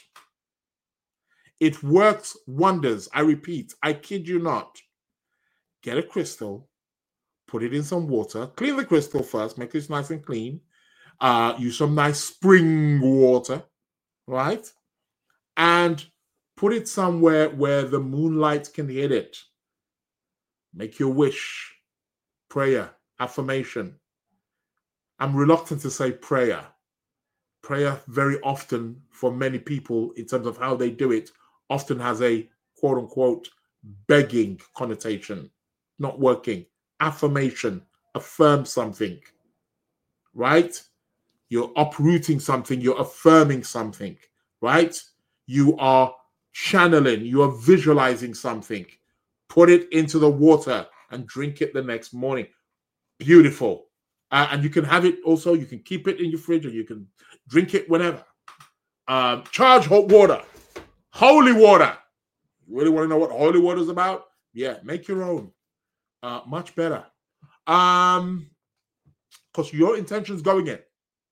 It works wonders. I repeat, I kid you not. Get a crystal, put it in some water, clean the crystal first, make it nice and clean. Uh, use some nice spring water, right? And put it somewhere where the moonlight can hit it. Make your wish, prayer, affirmation. I'm reluctant to say prayer. Prayer very often, for many people, in terms of how they do it, often has a quote-unquote begging connotation, not working. Affirmation, affirm something, right? You're uprooting something, you're affirming something, right? You are channeling, you are visualizing something. Put it into the water and drink it the next morning. Beautiful. Uh, and you can have it also, you can keep it in your fridge or you can drink it whenever. Um, charge hot water. Holy water. You really want to know what holy water is about? Yeah, make your own. Uh, much better. Um, because your intention's going in.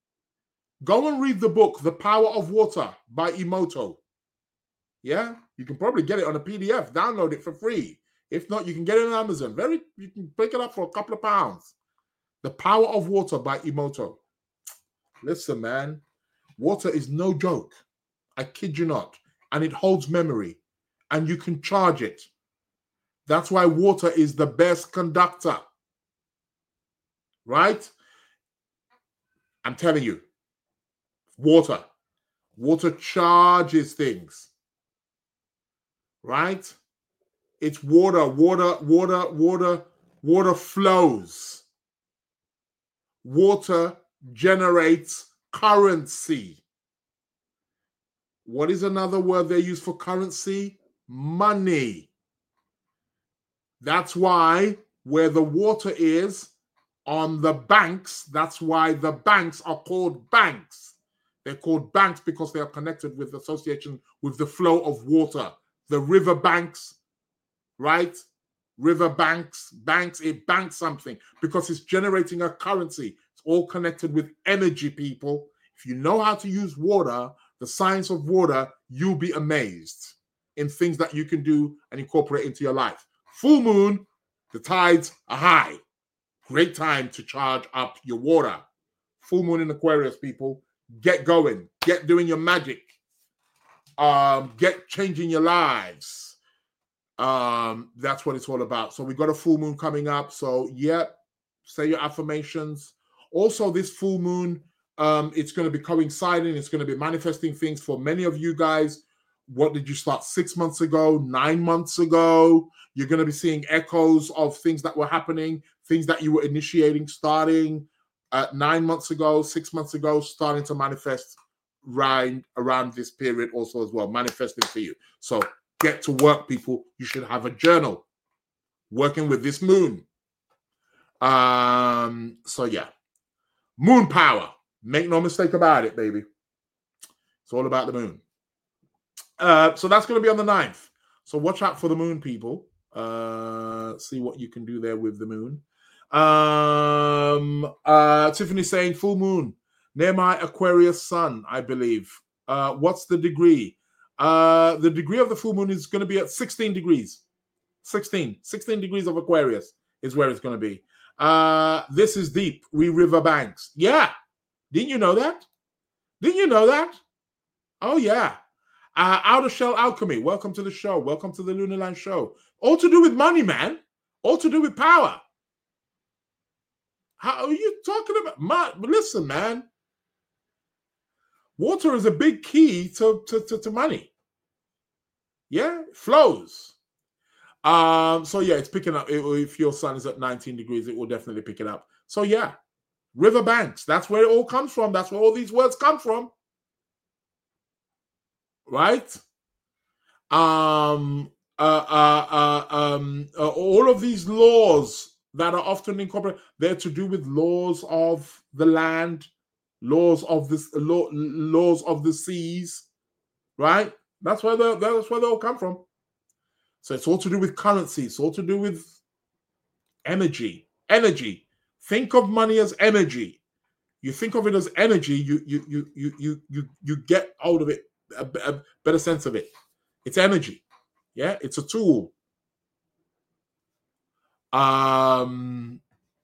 Go and read the book, The Power of Water by Emoto. Yeah, you can probably get it on a P D F. Download it for free. If not, you can get it on Amazon. Very, you can pick it up for a couple of pounds. The Power of Water by Emoto. Listen, man, water is no joke. I kid you not. And it holds memory. And you can charge it. That's why water is the best conductor. Right? I'm telling you. Water. Water charges things. Right? It's water, water, water, water Water flows. Water generates currency. What is another word they use for currency? Money. That's why where the water is on the banks, that's why the banks are called banks. They're called banks because they are connected with association with the flow of water. The river banks, right? River banks, banks, it banks something because it's generating a currency. It's all connected with energy, people. If you know how to use water, the science of water, you'll be amazed in things that you can do and incorporate into your life. Full moon, the tides are high. Great time to charge up your water. Full moon in Aquarius, people. Get going. Get doing your magic. Um, get changing your lives. Um, that's what it's all about. So we got a full moon coming up. So yeah, say your affirmations. Also, this full moon, um, it's going to be coinciding. It's going to be manifesting things for many of you guys. What did you start six months ago, nine months ago? You're going to be seeing echoes of things that were happening, things that you were initiating, starting uh, nine months ago, six months ago, starting to manifest right around this period also as well, manifesting for you. So get to work, people. You should have a journal working with this moon. Um, so yeah, moon power. Make no mistake about it, baby. It's all about the moon. Uh, so that's going to be on the ninth. So watch out for the moon, people. Uh, see what you can do there with the moon. Um, uh, Tiffany saying full moon near my Aquarius sun, I believe. Uh, what's the degree? Uh, the degree of the full moon is going to be at sixteen degrees. sixteen. sixteen degrees of Aquarius is where it's going to be. Uh, this is deep. We river banks. Yeah. Didn't you know that? Didn't you know that? Oh, yeah. Uh, Outer Shell Alchemy. Welcome to the show. Welcome to the Lunar Land show. All to do with money, man. All to do with power. How are you talking about? My, listen, man. Water is a big key to, to, to, to money. Yeah, it flows. Um, so yeah, it's picking up. If your sun is at nineteen degrees, it will definitely pick it up. So yeah, river banks. That's where it all comes from. That's where all these words come from. Right? Um, uh, uh, uh, um, uh, all of these laws that are often incorporated, they're to do with laws of the land, laws of this, law, laws of the seas, right? That's where they that's where they all come from. So it's all to do with currency. It's all to do with energy. Energy. Think of money as energy. You think of it as energy. You you you you you you you get hold of it. A, a better sense of it. It's energy. Yeah, it's a tool. Um.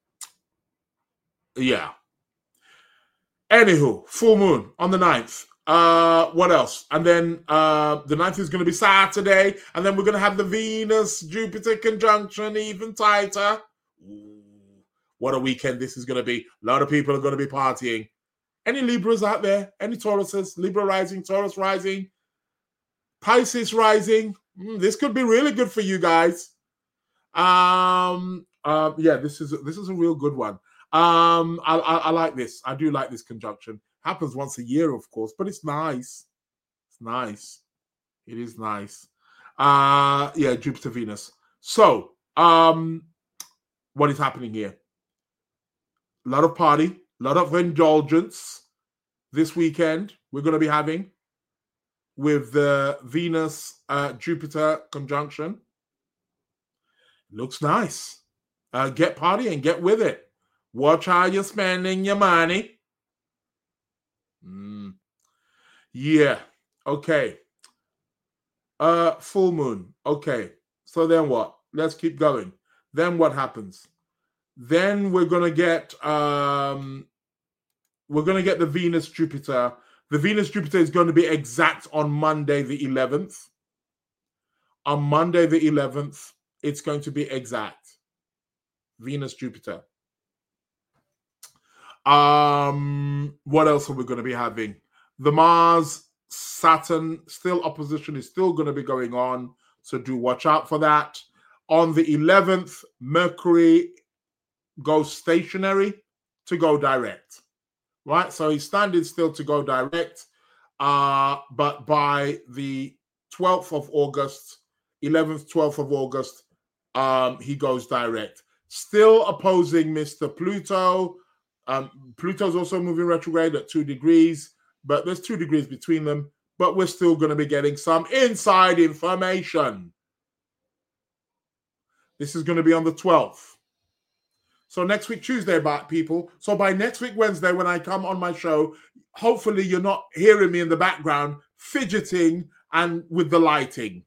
Yeah. Anywho, full moon on the ninth. Uh, what else? And then uh, the ninth is going to be Saturday, and then we're going to have the Venus-Jupiter conjunction even tighter. Ooh, what a weekend this is going to be. A lot of people are going to be partying. Any Libras out there? Any Tauruses? Libra rising, Taurus rising, Pisces rising. Mm, this could be really good for you guys. Um, uh, yeah, this is this is a real good one. Um, I, I, I like this. I do like this conjunction. Happens once a year, of course, but it's nice. It's nice. It is nice. Uh, yeah, Jupiter, Venus. So, um, what is happening here? A lot of party, a lot of indulgence this weekend we're going to be having with the Venus uh, Jupiter conjunction. Looks nice. Uh, get partying, get with it. Watch how you're spending your money. Mm. Yeah. Okay. Uh, full moon. Okay. So then what? Let's keep going. Then what happens? Then we're gonna get um we're gonna get the Venus Jupiter. The Venus Jupiter is going to be exact on Monday the eleventh. On Monday the eleventh, it's going to be exact. Venus Jupiter. Um, what else are we going to be having? The Mars Saturn still opposition is still going to be going on, so do watch out for that. On the eleventh, Mercury goes stationary to go direct, right? So he's standing still to go direct. Uh, but by the twelfth of August, eleventh, twelfth of August, um, he goes direct. Still opposing Mister Pluto. Um, Pluto's also moving retrograde at two degrees, but there's two degrees between them. But we're still going to be getting some inside information. This is going to be on the twelfth. So next week, Tuesday, about people. So by next week, Wednesday, when I come on my show, hopefully you're not hearing me in the background fidgeting and with the lighting.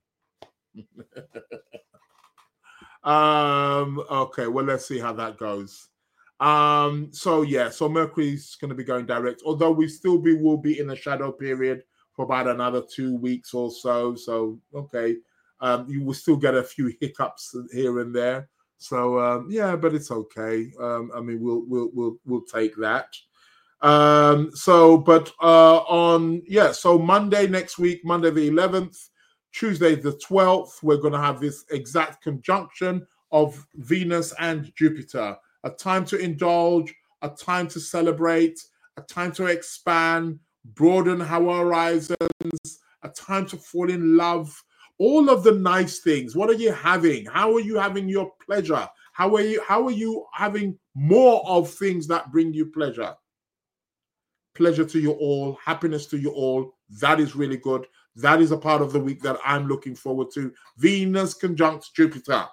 um, okay, well, let's see how that goes. Um, so yeah, so Mercury's going to be going direct, although we still be will be in a shadow period for about another two weeks or so. So okay, um, you will still get a few hiccups here and there. So um, yeah, but it's okay. Um, I mean, we'll we'll we'll we'll take that. Um, so, but uh, on yeah, so Monday next week, Monday the eleventh, Tuesday the twelfth, we're going to have this exact conjunction of Venus and Jupiter. A time to indulge, a time to celebrate, a time to expand, broaden our horizons, a time to fall in love. All of the nice things. What are you having? How are you having your pleasure? How are you, how are you having more of things that bring you pleasure? Pleasure to you all, happiness to you all. That is really good. That is a part of the week that I'm looking forward to. Venus conjunct Jupiter.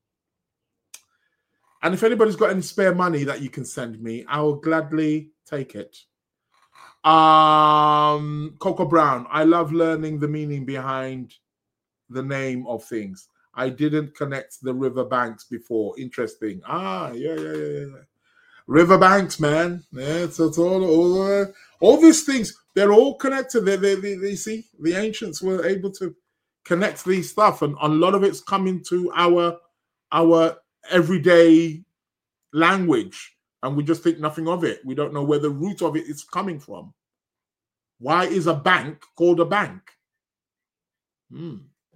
And if anybody's got any spare money that you can send me, I will gladly take it. Um, Coco Brown, I love learning the meaning behind the name of things. I didn't connect the river banks before. Interesting. Ah, yeah, yeah, yeah, yeah. River banks, man. Yeah, it's, it's all, all, uh, all these things. They're all connected. They, they, they, they see the ancients were able to connect these stuff, and a lot of it's coming to our our everyday language, and we just think nothing of it. We don't know where the root of it is coming from. Why is a bank called a bank? Hmm.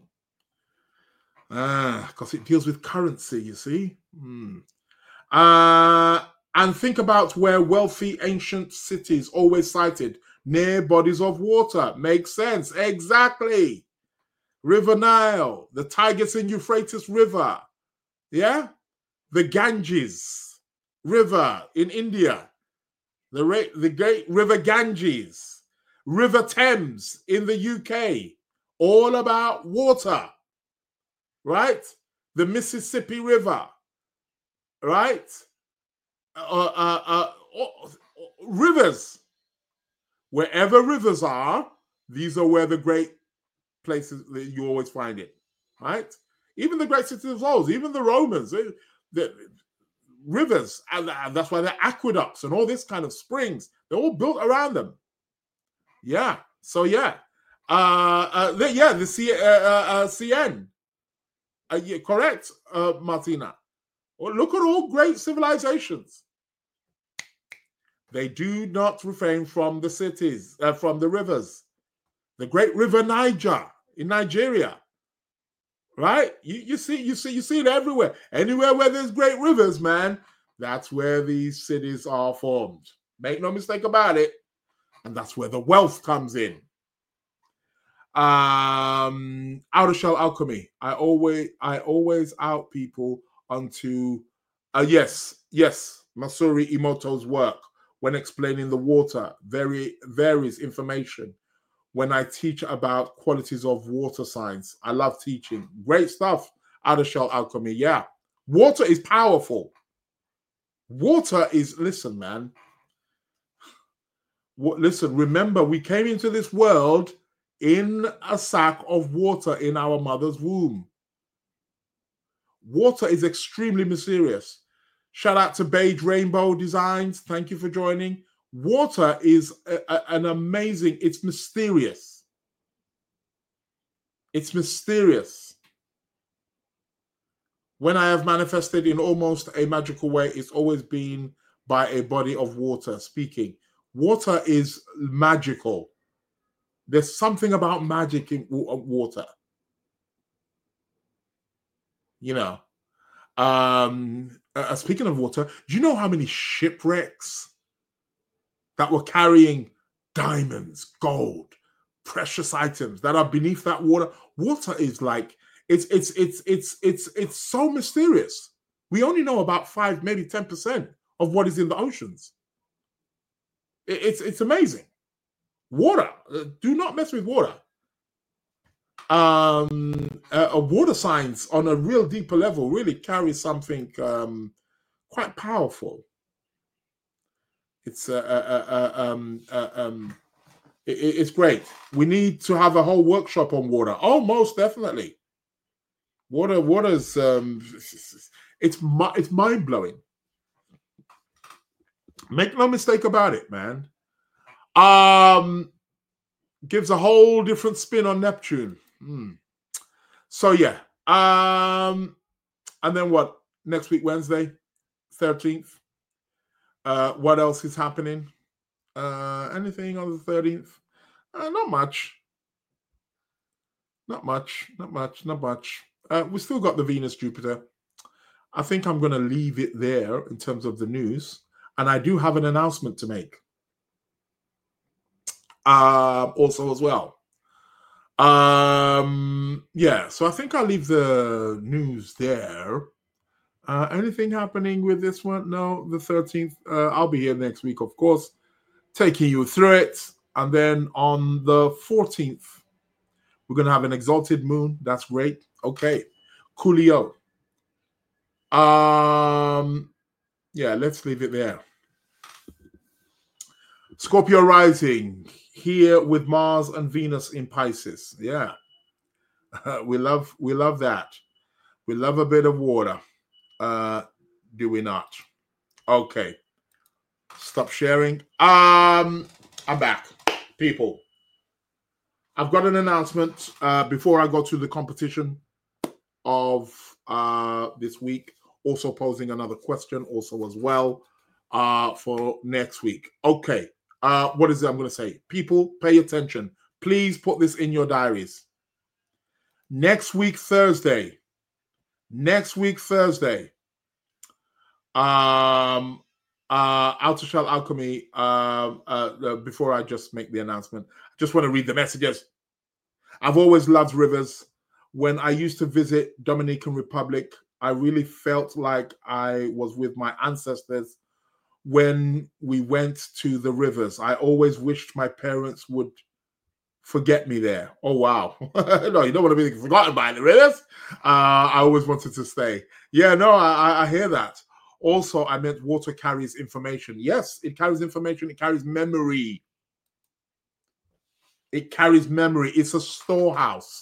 Ah, because it deals with currency, you see. Hmm. Uh, and think about where wealthy ancient cities always cited near bodies of water. Makes sense. Exactly. River Nile, the Tigris and Euphrates River. Yeah? The Ganges River in India. The, the great River Ganges. River Thames in the U K. All about water. Right? The Mississippi River, right? Uh, uh, uh, uh, rivers. Wherever rivers are, these are where the great places that you always find it, right? Even the great cities of old, even the Romans, they, the rivers, and that's why they're aqueducts and all this kind of springs, they're all built around them. Yeah, so yeah. Uh, uh, the, yeah, the C, uh, uh, uh, C N. Uh, yeah, correct, uh, Martina. Well, look at all great civilizations. They do not refrain from the cities, uh, from the rivers. The great river Niger in Nigeria, right? You, you see, you see, you see it everywhere. Anywhere where there's great rivers, man, that's where these cities are formed. Make no mistake about it. And that's where the wealth comes in. Um, outer shell alchemy. I always, I always out people onto, uh, yes, yes, Masuri Emoto's work when explaining the water, very varies information. When I teach about qualities of water science, I love teaching. Great stuff, outer shell alchemy. Yeah, water is powerful. Water is, listen, man. Listen, remember, we came into this world in a sack of water in our mother's womb. Water is extremely mysterious. Shout out to Beige Rainbow Designs. Thank you for joining. Water is a, a, an amazing, it's mysterious. It's mysterious. When I have manifested in almost a magical way, it's always been by a body of water speaking. Water is magical. There's something about magic in water. You know, Um, uh, speaking of water, do you know how many shipwrecks that were carrying diamonds, gold, precious items that are beneath that water? Water is like it's it's it's it's it's it's so mysterious. We only know about five, maybe ten percent of what is in the oceans. It, it's it's amazing. Water. Uh, do not mess with water. Um, a, a water science on a real deeper level really carries something um, quite powerful. It's uh, uh, uh, um, uh, um, it, it's great. We need to have a whole workshop on water. Oh, most definitely. Water, water's um, it's it's mind blowing. Make no mistake about it, man. Um, gives a whole different spin on Neptune. Hmm. So yeah. Um, and then what? Next week, Wednesday, thirteenth. Uh, what else is happening? Uh, anything on the thirteenth? Uh, not much. Not much. Not much. Not much. Uh, we still got the Venus Jupiter. I think I'm going to leave it there in terms of the news. And I do have an announcement to make. Uh, also as well. Um, yeah, so I think I'll leave the news there. Uh, anything happening with this one? No, the thirteenth. Uh, I'll be here next week, of course, taking you through it. And then on the fourteenth, we're going to have an exalted moon. That's great. Okay. Coolio. Um, yeah, let's leave it there. Scorpio rising here with Mars and Venus in Pisces. Yeah. we love we love that. We love a bit of water. Uh, do we not? Okay. Stop sharing. Um, I'm back, people. I've got an announcement uh, before I go to the competition of uh, this week. Also posing another question also as well uh, for next week. Okay. Uh, what is it I'm going to say? People, pay attention. Please put this in your diaries. Next week, Thursday. Next week, Thursday. Um, uh, Outer Shell Alchemy. Um, uh, uh, before I just make the announcement, I just want to read the messages. I've always loved rivers. When I used to visit Dominican Republic, I really felt like I was with my ancestors when we went to the rivers. I always wished my parents would forget me there. Oh, wow. No, you don't want to be forgotten by the rivers. Uh, I always wanted to stay. Yeah, no, I, I hear that. Also, I meant water carries information. Yes, it carries information. It carries memory. It carries memory. It's a storehouse.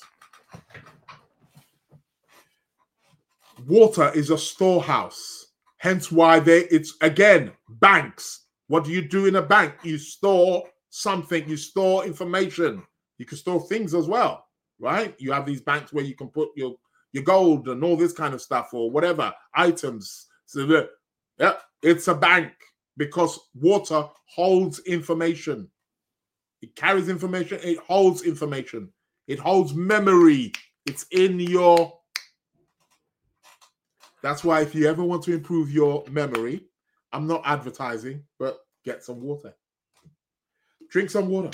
Water is a storehouse. Hence why they, it's, again, banks. What do you do in a bank? You store something. You store information. You can store things as well, right? You have these banks where you can put your, your gold and all this kind of stuff or whatever, items. So that, yeah, it's a bank because water holds information. It carries information. It holds information. It holds memory. It's in your... That's why if you ever want to improve your memory, I'm not advertising, but get some water. Drink some water.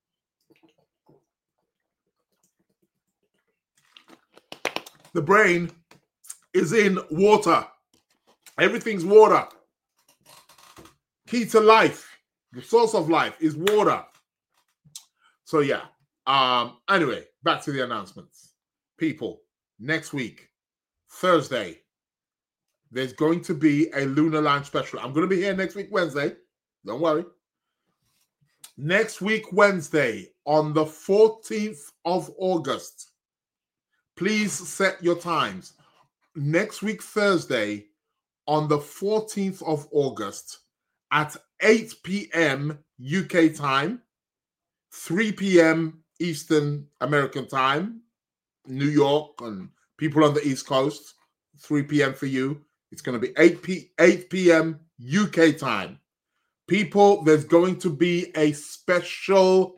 The brain is in water. Everything's water. Key to life, the source of life is water. So yeah. Um, anyway, back to the announcements. People, next week, Thursday, there's going to be a Lunar Lounge special. I'm going to be here next week, Wednesday. Don't worry. Next week, Wednesday, on the fourteenth of August. Please set your times. Next week, Thursday, on the fourteenth of August at eight p.m. U K time, three p.m. Eastern American time, New York and people on the East Coast, three p.m. for you. It's going to be eight p.m. U K time. People, there's going to be a special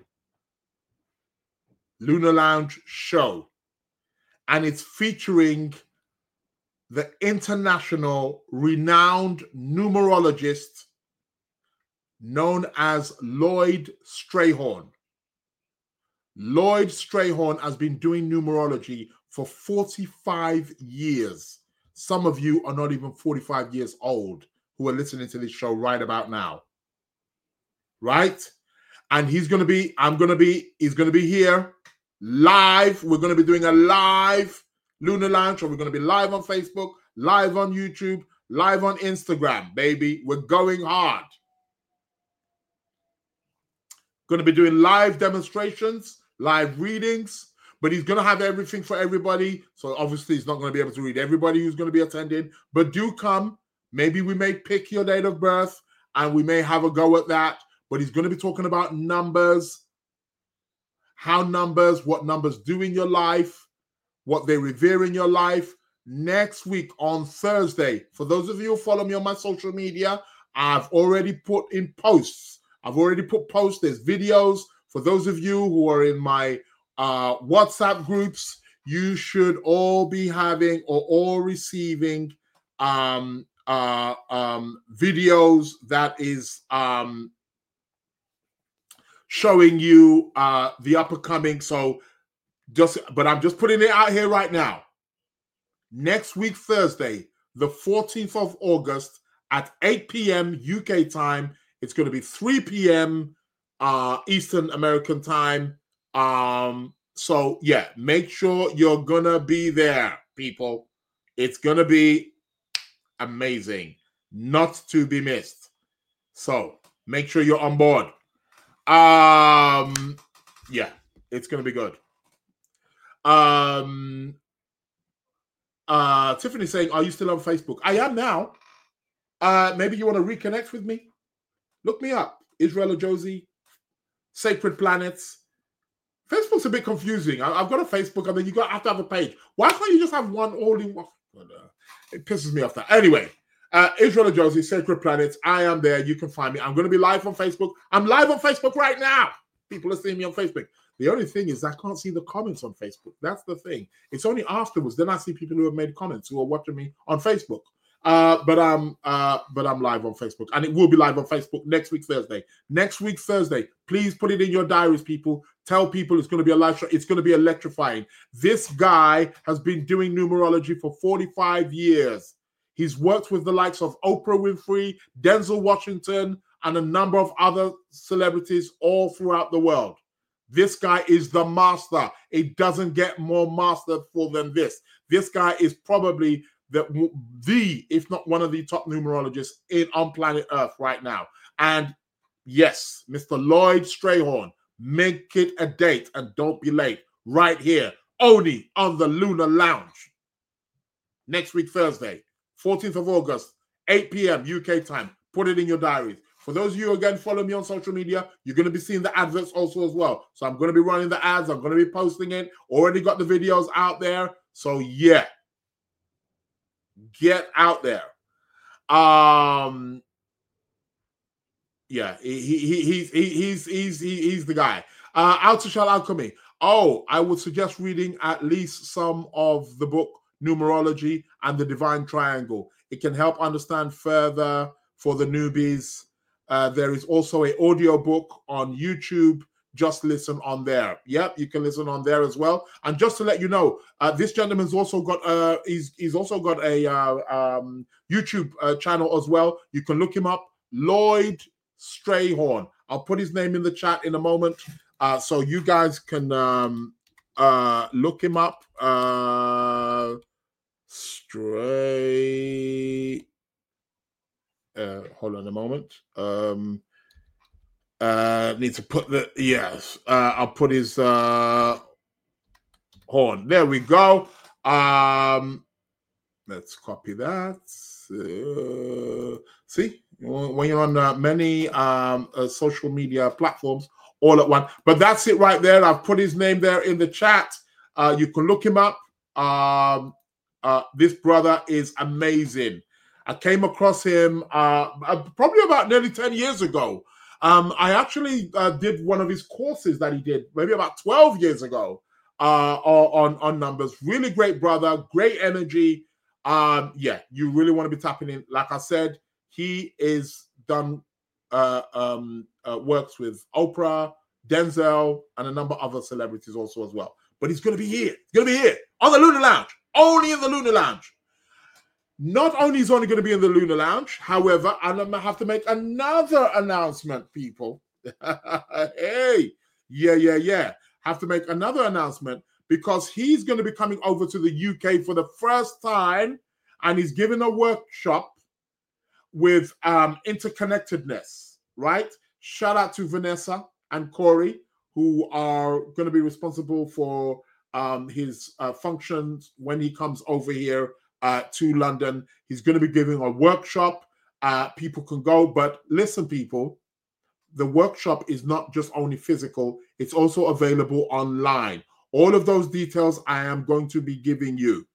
Lunar Lounge show. And it's featuring the international renowned numerologist known as Lloyd Strayhorn. Lloyd Strayhorn has been doing numerology for forty-five years. Some of you are not even forty-five years old who are listening to this show right about now. Right? And he's going to be, I'm going to be, he's going to be here live. We're going to be doing a live Lunar Lounge, or we're going to be live on Facebook, live on YouTube, live on Instagram, baby. We're going hard. Going to be doing live demonstrations, live readings, but he's going to have everything for everybody. So obviously he's not going to be able to read everybody who's going to be attending, but do come. Maybe we may pick your date of birth and we may have a go at that, but he's going to be talking about numbers, how numbers, what numbers do in your life, what they revere in your life. Next week on Thursday, for those of you who follow me on my social media, I've already put in posts. I've already put posts, there's videos. For those of you who are in my uh, WhatsApp groups, you should all be having or all receiving um, uh, um, videos that is um, showing you uh, the upcoming. So just, but I'm just putting it out here right now. Next week, Thursday, the fourteenth of August at eight p.m. U K time. It's going to be three p.m. Uh, Eastern American time. Um, so, yeah, make sure you're going to be there, people. It's going to be amazing. Not to be missed. So, make sure you're on board. Um, yeah, it's going to be good. Um, uh, Tiffany saying, are you still on Facebook? I am now. Uh, maybe you want to reconnect with me? Look me up. Israel Ojozi, Sacred Planets. Facebook's a bit confusing. I, I've got a Facebook, and then you got have to have a page. Why can't you just have one all in one? It pisses me off that. Anyway, uh, Israel Ojozi, Sacred Planets. I am there. You can find me. I'm going to be live on Facebook. I'm live on Facebook right now. People are seeing me on Facebook. The only thing is I can't see the comments on Facebook. That's the thing. It's only afterwards. Then I see people who have made comments who are watching me on Facebook. Uh, but I'm uh, but I'm live on Facebook, and it will be live on Facebook next week Thursday. Next week Thursday, please put it in your diaries, people. Tell people it's going to be a live show. It's going to be electrifying. This guy has been doing numerology for forty-five years. He's worked with the likes of Oprah Winfrey, Denzel Washington, and a number of other celebrities all throughout the world. This guy is the master. It doesn't get more masterful than this. This guy is probably the, the, if not one of the top numerologists in on planet Earth right now. And yes, Mister Lloyd Strayhorn, make it a date and don't be late. Right here, only on the Lunar Lounge. Next week, Thursday, fourteenth of August, eight p.m. U K time. Put it in your diaries. For those of you who again follow me on social media, you're going to be seeing the adverts also as well. So I'm going to be running the ads. I'm going to be posting it. Already got the videos out there. So yeah. Get out there. Um, yeah, he, he, he, he's he, he's he's he, he's the guy. Uh, Altashal Alchemy. Oh, I would suggest reading at least some of the book Numerology and the Divine Triangle. It can help understand further for the newbies. Uh, there is also an audio book on YouTube. Just listen on there. Yep, you can listen on there as well. And just to let you know, uh, this gentleman's also got uh, he's he's also got a uh, um, YouTube uh, channel as well. You can look him up, Lloyd Strayhorn. I'll put his name in the chat in a moment, uh, so you guys can um, uh, look him up. Uh, Stray. Uh, hold on a moment. Um, Uh, need to put the yes. Uh, I'll put his uh horn. There we go. Um, let's copy that. Uh, see, when you're on uh, many um uh, social media platforms all at once. But that's it right there. I've put his name there in the chat. Uh, you can look him up. Um, uh, this brother is amazing. I came across him uh probably about nearly ten years ago. Um, I actually uh, did one of his courses that he did maybe about twelve years ago uh, on, on numbers. Really great brother, great energy. um, yeah, you really want to be tapping in. Like I said, he is done uh, um, uh, works with Oprah, Denzel, and a number of other celebrities also as well. But he's going to be here. He's going to be here on the Lunar Lounge, only in the Lunar Lounge. Not only is only going to be in the Lunar Lounge, however, I'm going to have to make another announcement, people. Hey, yeah, yeah, yeah. Have to make another announcement because he's going to be coming over to the U K for the first time, and he's giving a workshop with um, interconnectedness, right? Shout out to Vanessa and Corey, who are going to be responsible for um, his uh, functions when he comes over here uh, to London. He's going to be giving a workshop. Uh, people can go, but listen, people, the workshop is not just only physical, it's also available online. All of those details I am going to be giving you,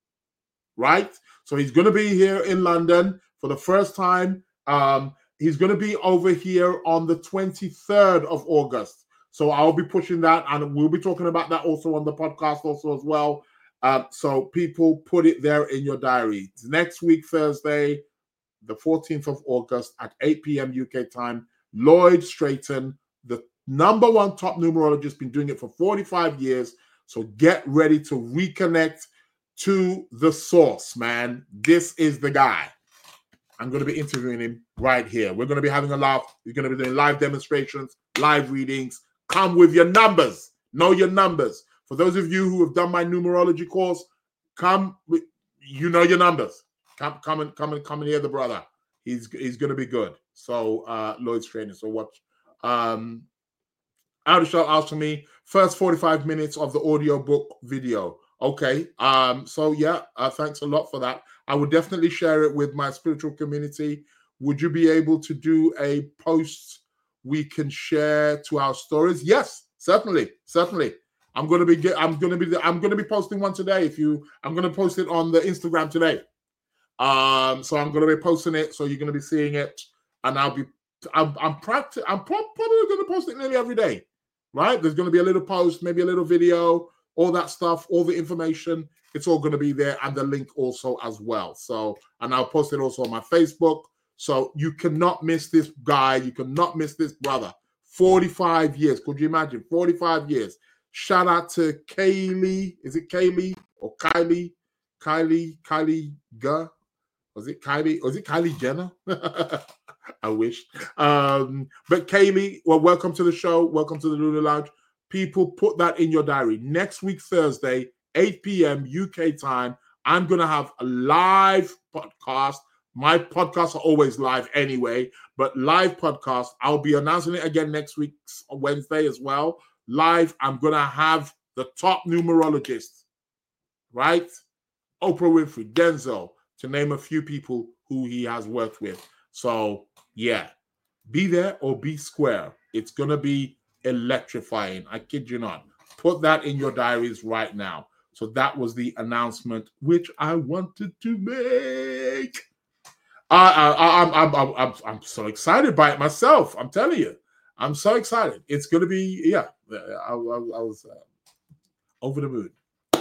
right? So he's going to be here in London for the first time. Um, he's going to be over here on the twenty-third of August. So I'll be pushing that, and we'll be talking about that also on the podcast also as well. Uh, so people, put it there in your diary. It's next week, Thursday, the fourteenth of August at eight p.m. U K time. Lloyd Strayton, the number one top numerologist, been doing it for forty-five years. So get ready to reconnect to the source, man. This is the guy. I'm going to be interviewing him right here. We're going to be having a laugh. We're going to be doing live demonstrations, live readings. Come with your numbers. Know your numbers. For those of you who have done my numerology course, come. With, you know your numbers. Come, come and come and come and hear the brother. He's he's going to be good. So uh, Lloyd's training. So watch. Um, Audishal asked for me first forty-five minutes of the audio book video. Okay. Um, so yeah, uh, thanks a lot for that. I would definitely share it with my spiritual community. Would you be able to do a post we can share to our stories? Yes, certainly, certainly. I'm gonna be get, I'm gonna be I'm gonna be posting one today. If you, I'm gonna post it on the Instagram today. Um, so I'm gonna be posting it. So you're gonna be seeing it, and I'll be I'm I'm practic- I'm pro- probably gonna post it nearly every day, right? There's gonna be a little post, maybe a little video, all that stuff, all the information. It's all going to be there, and the link also as well. So, and I'll post it also on my Facebook. So you cannot miss this guy. You cannot miss this brother. forty-five years. Could you imagine? forty-five years. Shout out to Kaylee. Is it Kaylee or Kylie? Kylie, Kylie G? Was it Kylie? Was it Kylie Jenner? I wish. Um, but Kaylee, well, welcome to the show. Welcome to the Lunar Lounge. People, put that in your diary. Next week, Thursday, eight p.m. U K time, I'm going to have a live podcast. My podcasts are always live anyway, but live podcast. I'll be announcing it again next week, Wednesday as well. Live, I'm going to have the top numerologists, right? Oprah Winfrey, Denzel, to name a few people who he has worked with. So, yeah, be there or be square. It's going to be electrifying. I kid you not. Put that in your diaries right now. So that was the announcement which I wanted to make. I, I, I'm, I'm, I'm, I'm, I'm so excited by it myself. I'm telling you, I'm so excited. It's going to be, yeah. I, I, I was uh, over the moon.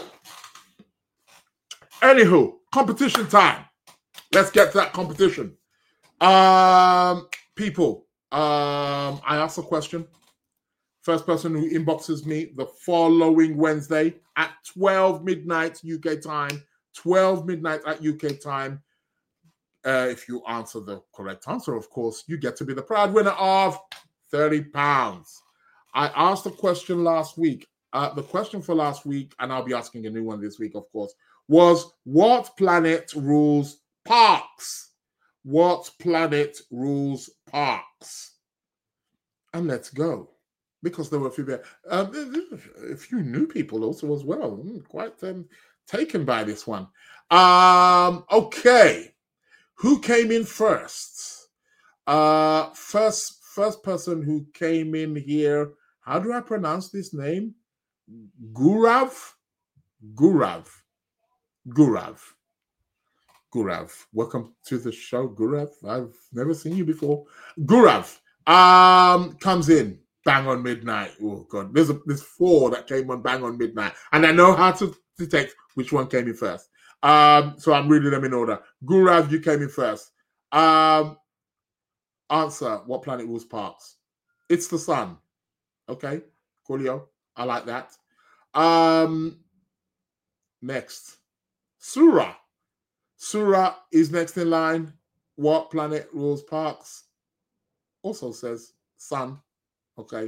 Anywho, competition time. Let's get to that competition. Um, people, um, I asked a question. First person who inboxes me the following Wednesday at twelve midnight U K time, twelve midnight at U K time. Uh, if you answer the correct answer, of course, you get to be the proud winner of thirty pounds. I asked a question last week. Uh, the question for last week, and I'll be asking a new one this week, of course, was what planet rules parks? What planet rules parks? And let's go. Because there were a few, um, a few new people also as well. I'm quite um, taken by this one. Um, okay. Who came in first? Uh, first, first person who came in here. How do I pronounce this name? Gurav? Gurav. Gurav. Gurav. Welcome to the show, Gurav. I've never seen you before. Gurav um, comes in. Bang on midnight. Oh, God. There's a, there's four that came on bang on midnight. And I know how to detect which one came in first. Um, so I'm reading them in order. Gurav, you came in first. Um, answer, what planet rules Parks? It's the sun. Okay, coolio. I like that. Um, next, Surah. Surah is next in line. What planet rules Parks? Also says sun. Okay.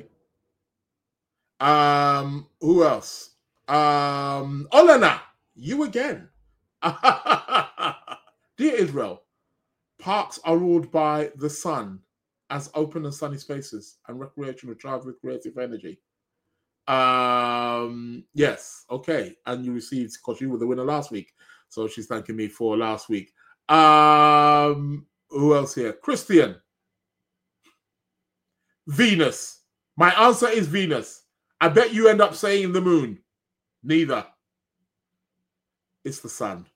Um, who else? Um, Olena, you again. Dear Israel, parks are ruled by the sun as open and sunny spaces and recreational charged with creative energy. Um, yes, okay. And you received, because you were the winner last week. So she's thanking me for last week. Um, who else here? Christian. Venus. My answer is Venus. I bet you end up saying the moon. Neither. It's the sun.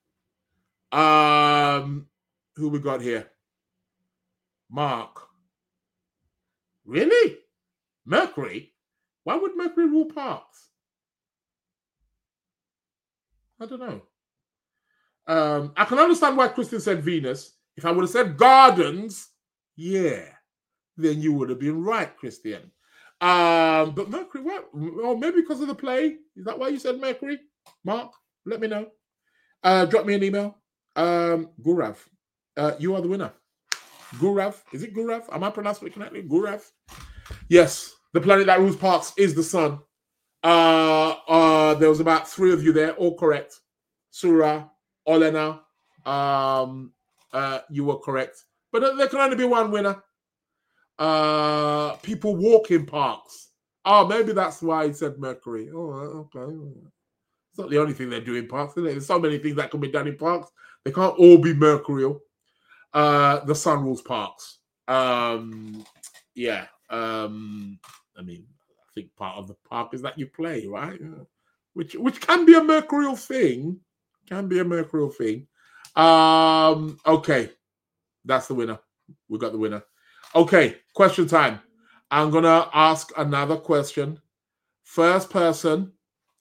Um, who we got here? Mark. Really? Mercury? Why would Mercury rule parks? I don't know. Um, I can understand why Christian said Venus. If I would have said gardens, yeah, then you would have been right, Christian. Um, but Mercury, what? Or maybe because of the play. Is that why you said Mercury? Mark, let me know. Uh, drop me an email. Um, Gurav, uh, you are the winner. Gurav, is it Gurav? Am I pronouncing it correctly? Gurav? Yes, the planet that rules parks is the sun. Uh, uh, there was about three of you there, all correct. Surah, Olena, um, uh, you were correct. But there can only be one winner. Uh, people walk in parks. Oh, maybe that's why he said Mercury. Oh, okay. It's not the only thing they do in parks, is it? There's so many things that can be done in parks. They can't all be mercurial. Uh, the sun rules parks. Um, yeah. Um, I mean, I think part of the park is that you play, right? Yeah. Which which can be a mercurial thing. Can be a mercurial thing. Um, okay. That's the winner. We got the winner. Okay, question time. I'm going to ask another question. First person,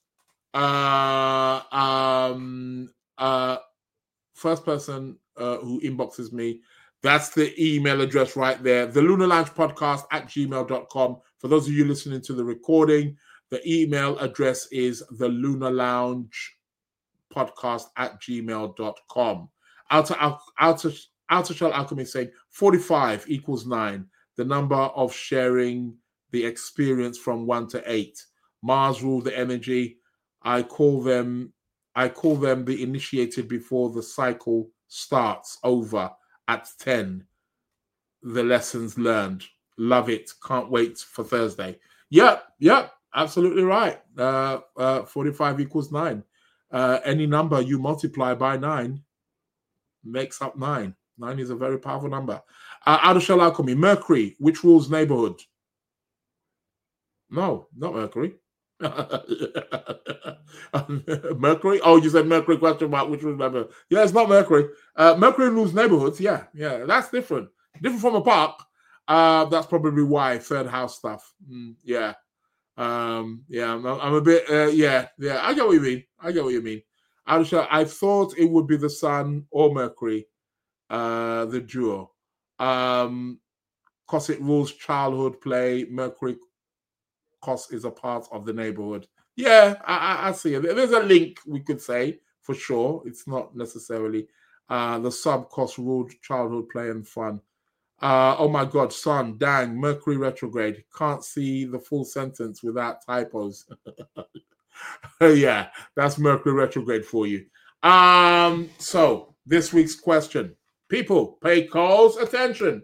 uh, um, uh, first person uh, who inboxes me, that's the email address right there, the Lunar Lounge Podcast at gmail dot com. For those of you listening to the recording, the email address is the Lunar Lounge Podcast at gmail dot com. Outer, outer, outer Shell Alchemy saying forty-five equals nine, the number of sharing the experience from one to eight. Mars rule the energy. I call them I call them the initiated before the cycle starts over at ten. The lessons learned. Love it. Can't wait for Thursday. Yep, yep, absolutely right. Uh, uh, forty-five equals nine. Uh, any number you multiply by nine makes up nine. Nine is a very powerful number. Uh, Outer Shell Alchemy. Mercury, which rules neighborhood? No, not Mercury. Mercury? Oh, you said Mercury question mark, which rules neighborhood? Yeah, it's not Mercury. Uh, Mercury rules neighborhoods. Yeah, yeah, that's different. Different from a park. Uh, that's probably why third house stuff. Mm, yeah. Um, yeah, I'm, I'm a bit, uh, yeah, yeah, I get what you mean. I get what you mean. I, I thought it would be the Sun or Mercury, uh, the duo. Um, because it rules childhood play, Mercury, because is a part of the neighborhood. Yeah, I, I, I see it. There's a link, we could say, for sure. It's not necessarily uh, the sub-cost ruled childhood play and fun. Uh, oh my God, son, dang, Mercury retrograde. Can't see the full sentence without typos. Yeah, that's Mercury retrograde for you. Um, so this week's question. People, pay close attention.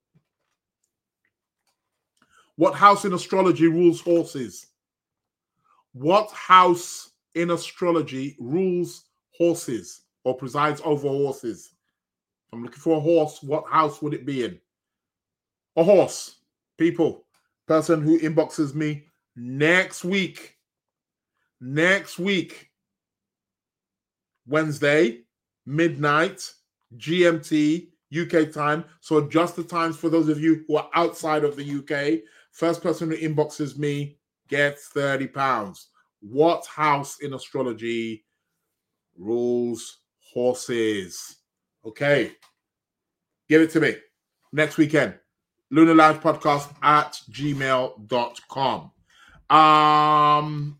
What house in astrology rules horses? What house in astrology rules horses or presides over horses? I'm looking for a horse. What house would it be in? A horse. People, person who inboxes me next week, next week, Wednesday, midnight, G M T, U K time. So adjust the times for those of you who are outside of the U K. First person who inboxes me gets thirty pounds. What house in astrology rules horses. Okay. Give it to me. Next weekend. Lunar Lounge Podcast at gmail dot com. Um,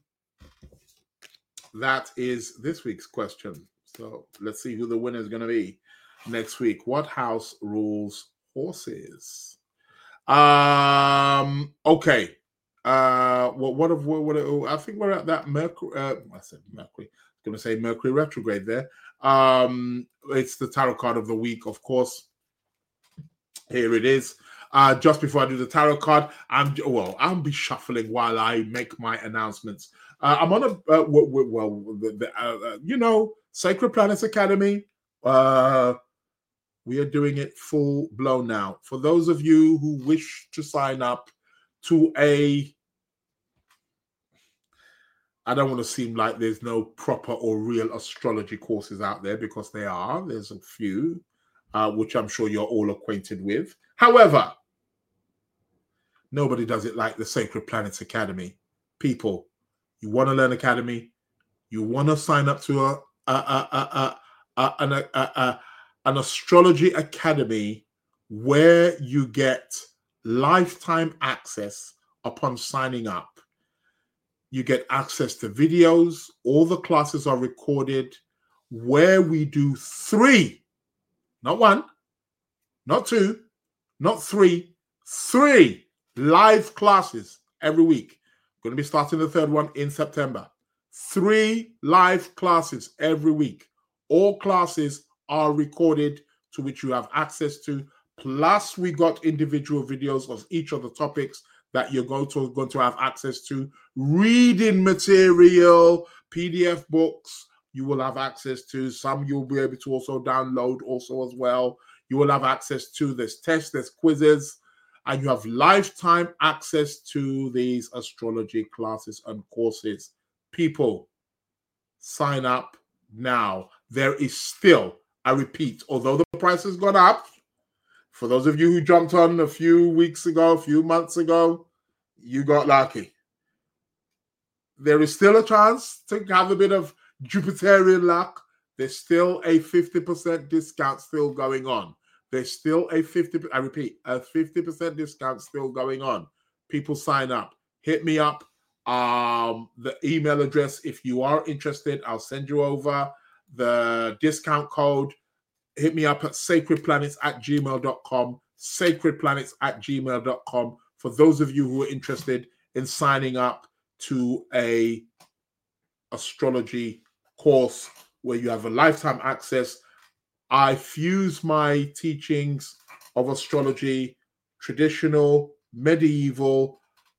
that is this week's question. So let's see who the winner is going to be next week. What house rules horses? Um, okay. Uh, what, what, what, what, what I think we're at that Mercury, uh, I said Mercury, I was going to say Mercury retrograde there. Um, it's the tarot card of the week, of course. Here it is. Uh, just before I do the tarot card, I'm well. I'll be shuffling while I make my announcements. Uh, I'm on a uh, well, well the, the, uh, you know, Sacred Planets Academy. Uh, we are doing it full blown now. For those of you who wish to sign up to a, I don't want to seem like there's no proper or real astrology courses out there, because there are. There's a few. Uh, which I'm sure you're all acquainted with. However, nobody does it like the Sacred Planets Academy. People, you want to learn Academy, you want to sign up to a, a, a, a, a, an, a, a, an astrology academy where you get lifetime access upon signing up. You get access to videos. All the classes are recorded, where we do three Not one, not two, not three, three live classes every week. Going to be starting the third one in September. Three live classes every week. All classes are recorded, to which you have access to. Plus, we got individual videos of each of the topics that you're going to, going to have access to. Reading material, P D F books, you will have access to. Some you'll be able to also download also as well. You will have access to this tests, there's quizzes, and you have lifetime access to these astrology classes and courses. People, sign up now. There is still, I repeat, although the price has gone up, for those of you who jumped on a few weeks ago, a few months ago, you got lucky. There is still a chance to have a bit of Jupiterian luck. There's still a fifty percent discount still going on. There's still a fifty, I repeat, a fifty percent discount still going on. People sign up. Hit me up. Um, the email address, if you are interested, I'll send you over the discount code. Hit me up at sacredplanets at gmail dot com. sacredplanets at gmail dot com. For those of you who are interested in signing up to a astrology course where you have a lifetime access. I fuse my teachings of astrology, traditional, medieval,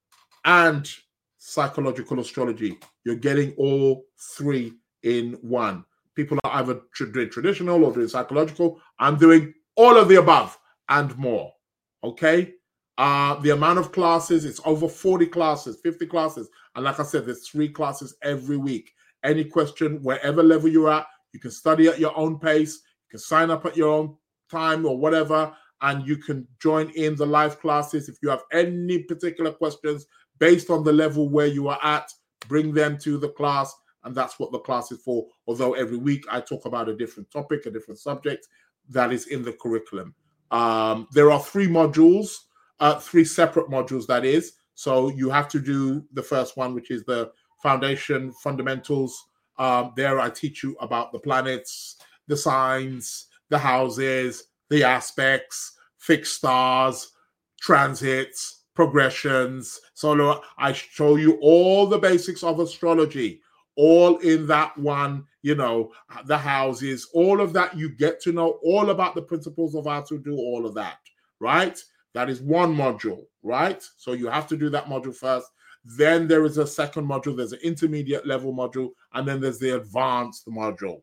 and psychological astrology. You're getting all three in one. People are either doing traditional or doing psychological. I'm doing all of the above and more. Okay? Uh, the amount of classes, it's over forty classes, fifty classes. And like I said, there's three classes every week. Any question, wherever level you're at, you can study at your own pace. You can sign up at your own time or whatever, and you can join in the live classes. If you have any particular questions based on the level where you are at, bring them to the class, and that's what the class is for. Although every week I talk about a different topic, a different subject that is in the curriculum. Um, there are three modules, uh, three separate modules, that is. So you have to do the first one, which is the foundation fundamentals. Um, there I teach you about the planets, the signs, the houses, the aspects, fixed stars, transits, progressions. So I show you all the basics of astrology, all in that one, you know, the houses, all of that. You get to know all about the principles of how to do all of that, right? That is one module, right? So you have to do that module first. Then there is a second module, there's an intermediate level module, and then there's the advanced module,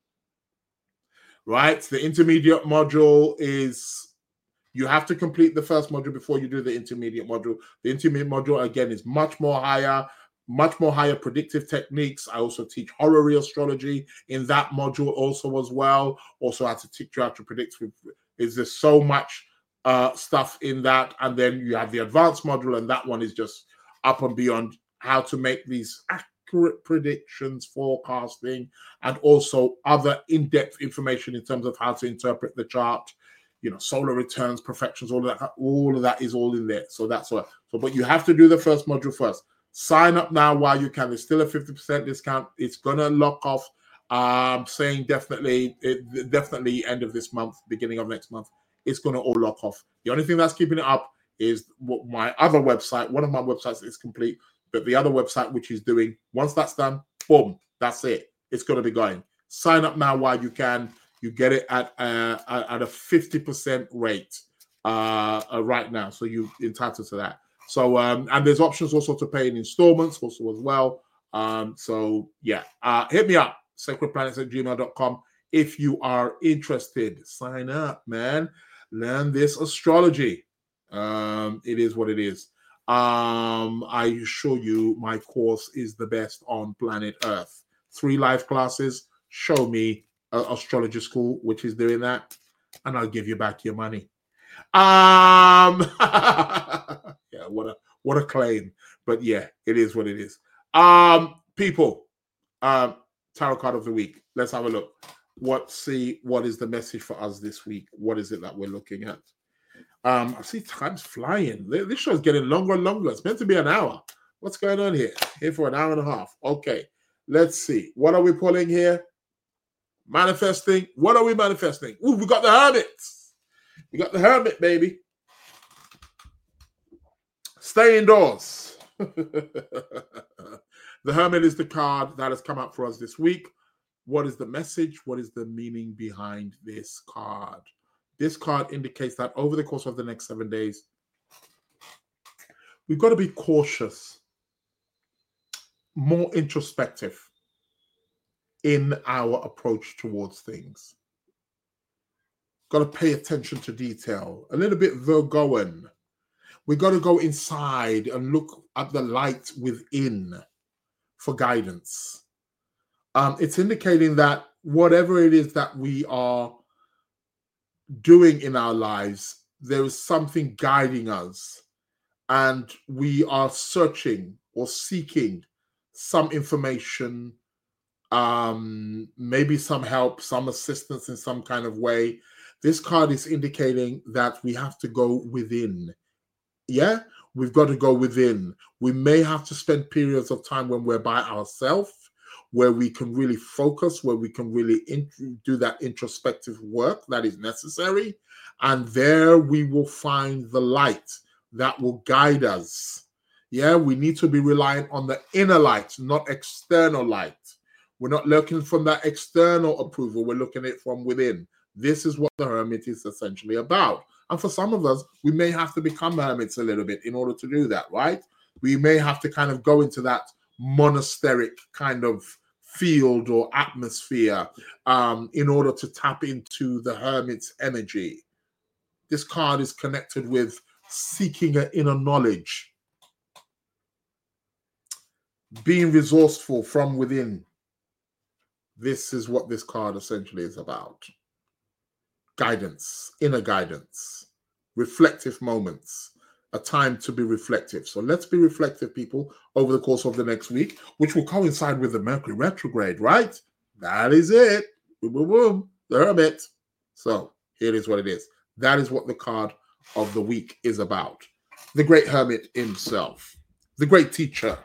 right? The intermediate module is, you have to complete the first module before you do the intermediate module. The intermediate module, again, is much more higher, much more higher predictive techniques. I also teach horary astrology in that module also as well. Also, I have to teach you how to predict. Is there so much uh, stuff in that? And then you have the advanced module, and that one is just up and beyond how to make these accurate predictions, forecasting, and also other in-depth information in terms of how to interpret the chart. You know, solar returns, perfections, all of that. All of that is all in there. So that's what. So, but you have to do the first module first. Sign up now while you can. There's still a fifty percent discount. It's gonna lock off. Um, saying definitely, it, definitely end of this month, beginning of next month. It's gonna all lock off. The only thing that's keeping it up is what my other website. One of my websites is complete, but the other website, which is doing, once that's done, boom, that's it. It's gonna be going. Sign up now while you can. You get it at uh, at a fifty percent rate uh, uh, right now, so you're entitled to that. So, um, and there's options also to pay in installments also as well. Um, so, yeah, uh, hit me up, sacred planets at gmail dot com. If you are interested, sign up, man. Learn this astrology. Um, it is what it is. Um, I assure you my course is the best on planet Earth. Three live classes. Show me an astrology school which is doing that, and I'll give you back your money. Um, yeah, what a what a claim, but yeah, it is what it is. Um, people, um, tarot card of the week. Let's have a look. What see what is the message for us this week? What is it that we're looking at? Um, I see time's flying. This show is getting longer and longer. It's meant to be an hour. What's going on here? Here for an hour and a half. Okay, let's see. What are we pulling here? Manifesting. What are we manifesting? Ooh, we got the Hermit. We got the Hermit, baby. Stay indoors. The Hermit is the card that has come up for us this week. What is the message? What is the meaning behind this card? This card indicates that over the course of the next seven days, we've got to be cautious, more introspective in our approach towards things. Got to pay attention to detail, a little bit Virgoan. We got to go inside and look at the light within for guidance. Um, it's indicating that whatever it is that we are doing in our lives, there is something guiding us, and we are searching or seeking some information, um, maybe some help, some assistance in some kind of way. This card is indicating that we have to go within. Yeah, we've got to go within. We may have to spend periods of time when we're by ourselves, where we can really focus, where we can really in- do that introspective work that is necessary. And there we will find the light that will guide us. Yeah, we need to be reliant on the inner light, not external light. We're not looking from that external approval. We're looking at it from within. This is what the Hermit is essentially about. And for some of us, we may have to become hermits a little bit in order to do that, right? We may have to kind of go into that monasteric kind of field or atmosphere um, in order to tap into the Hermit's energy. This card is connected with seeking an inner knowledge, being resourceful from within. This is what this card essentially is about. Guidance, inner guidance, reflective moments, a time to be reflective. So let's be reflective, people, over the course of the next week, which will coincide with the Mercury retrograde, right? That is it. Boom, boom, boom. The Hermit. So it is what it is. That is what the card of the week is about. The great Hermit himself, the great teacher.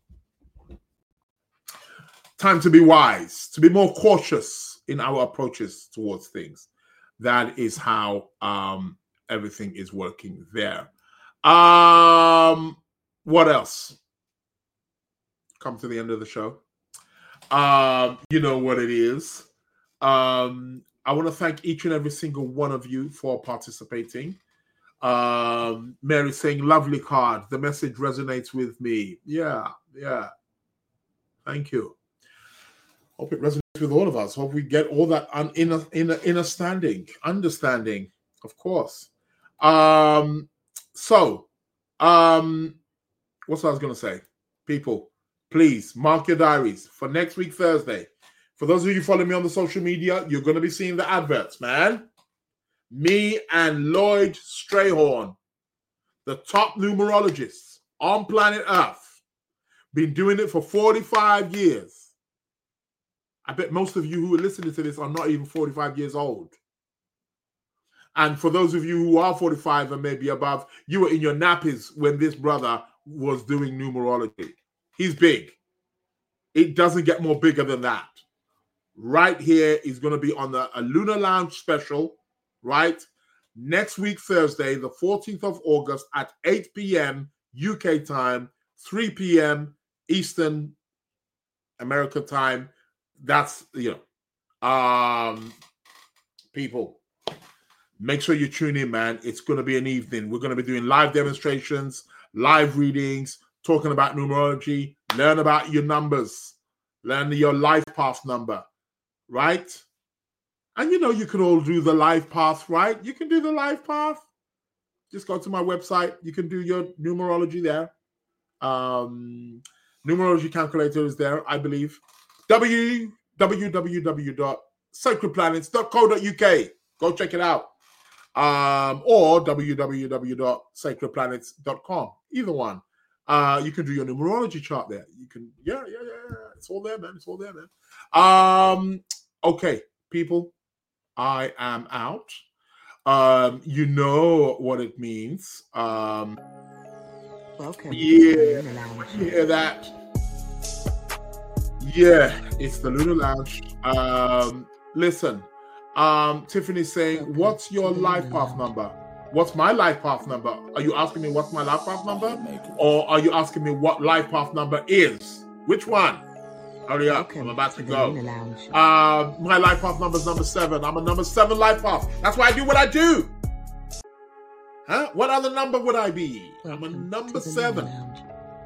Time to be wise, to be more cautious in our approaches towards things. That is how um, everything is working there. Um, what else? Come to the end of the show. Um, you know what it is. Um, I want to thank each and every single one of you for participating. Um, Mary saying, lovely card. The message resonates with me. Yeah, yeah. Thank you. Hope it resonates with all of us. Hope we get all that un- inner, inner, inner standing, understanding, of course. Um, so, um, what's I was going to say? People, please mark your diaries for next week, Thursday. For those of you following me on the social media, you're going to be seeing the adverts, man. Me and Lloyd Strayhorn, the top numerologists on planet Earth. Been doing it for forty-five years. I bet most of you who are listening to this are not even forty-five years old. And for those of you who are forty-five and maybe above, you were in your nappies when this brother was doing numerology. He's big. It doesn't get more bigger than that. Right here is going to be on the a Lunar Lounge special, right? Next week, Thursday, the fourteenth of August at eight p.m. U K time, three p.m. Eastern America time. That's, you know, um, people, make sure you tune in, man. It's going to be an evening. We're going to be doing live demonstrations, live readings, talking about numerology, learn about your numbers, learn your life path number, right? And, you know, you can all do the life path, right? You can do the life path. Just go to my website. You can do your numerology there. Um, numerology calculator is there, I believe. w w w dot sacred planets dot co dot u k. Go check it out. Um, or w w w dot sacred planets dot com. Either one. Uh, you can do your numerology chart there. You can, yeah, yeah, yeah, yeah. It's all there, man. It's all there, man. Um, okay, people, I am out. Um, you know what it means. Um, Welcome. yeah, you hear that? Yeah, it's the Lunar Lounge. Um, listen, um, Tiffany's saying, Welcome what's your to the life Lunar path Lounge. number? What's my life path number? Are you asking me what's my life path number? Or are you asking me what life path number is? Which one? Hurry up, Welcome I'm about to to the go. Lunar Lounge. Uh, my life path number is number seven. I'm a number seven life path. That's why I do what I do. Huh? What other number would I be? I'm a Welcome number to the seven. Lunar Lounge.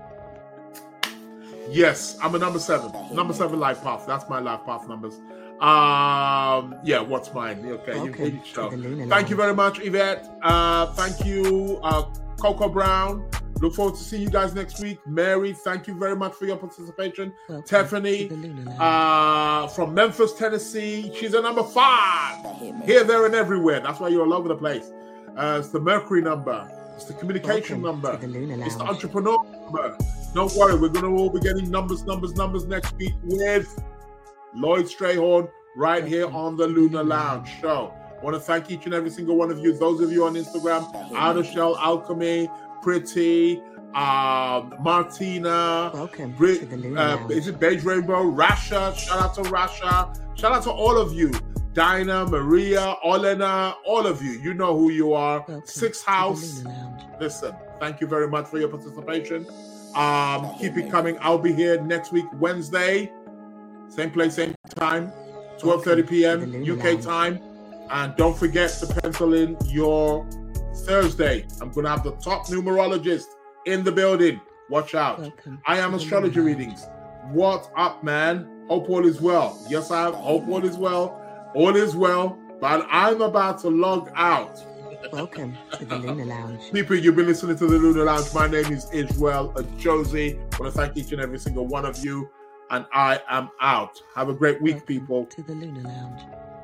Yes, I'm a number seven. Number seven life path. That's my life path numbers. Um, yeah, what's mine? Okay, you Welcome can to show. the Lunar Thank you Lounge. very much, Yvette. Uh, thank you, uh, Coco Brown. Look forward to seeing you guys next week. Mary, thank you very much for your participation. Welcome Tiffany, to the Lunar Lounge. uh, from Memphis, Tennessee. She's a number five. Here, there, and everywhere. That's why you're all over the place. Uh, it's the Mercury number. It's the communication Welcome number. to the Lunar It's the Lounge. entrepreneur number. Don't worry, we're going to all be getting numbers, numbers, numbers next week with Lloyd Strayhorn right here on the Lunar Lounge show. I want to thank each and every single one of you. Those of you on Instagram, Out of Shell Alchemy, Pretty, um, Martina, Welcome Brit, to the Lunar uh, Lounge. is it Beige Rainbow? Rasha, shout out to Rasha. Shout out to all of you. Dinah, Maria, Olena, all of you. You know who you are. Welcome Six to the House. Lunar Lounge. Listen, thank you very much for your participation. Um, keep it coming. I'll be here next week, Wednesday. Same place, same time. twelve thirty p.m. U K time. And don't forget to pencil in your Thursday. I'm going to have the top numerologist in the building. Watch out. Welcome I am to the astrology Lunar Lounge. readings. What's up, man? Hope all is well. Yes, I have. Hope all is well. All is well. But I'm about to log out. Welcome to the Lunar Lounge. People, you've been listening to the Lunar Lounge. My name is Israel Josie. I want to thank each and every single one of you. And I am out. Have a great week, Welcome people. to the Lunar Lounge.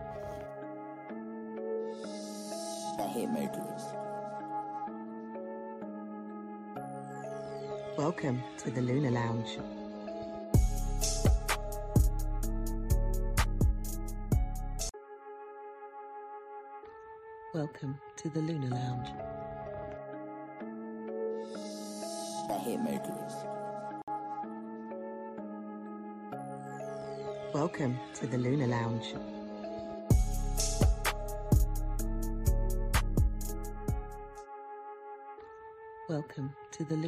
Welcome to the Lunar Lounge. Welcome to the Lunar Lounge. Welcome to the Lunar Lounge. Welcome to the Lunar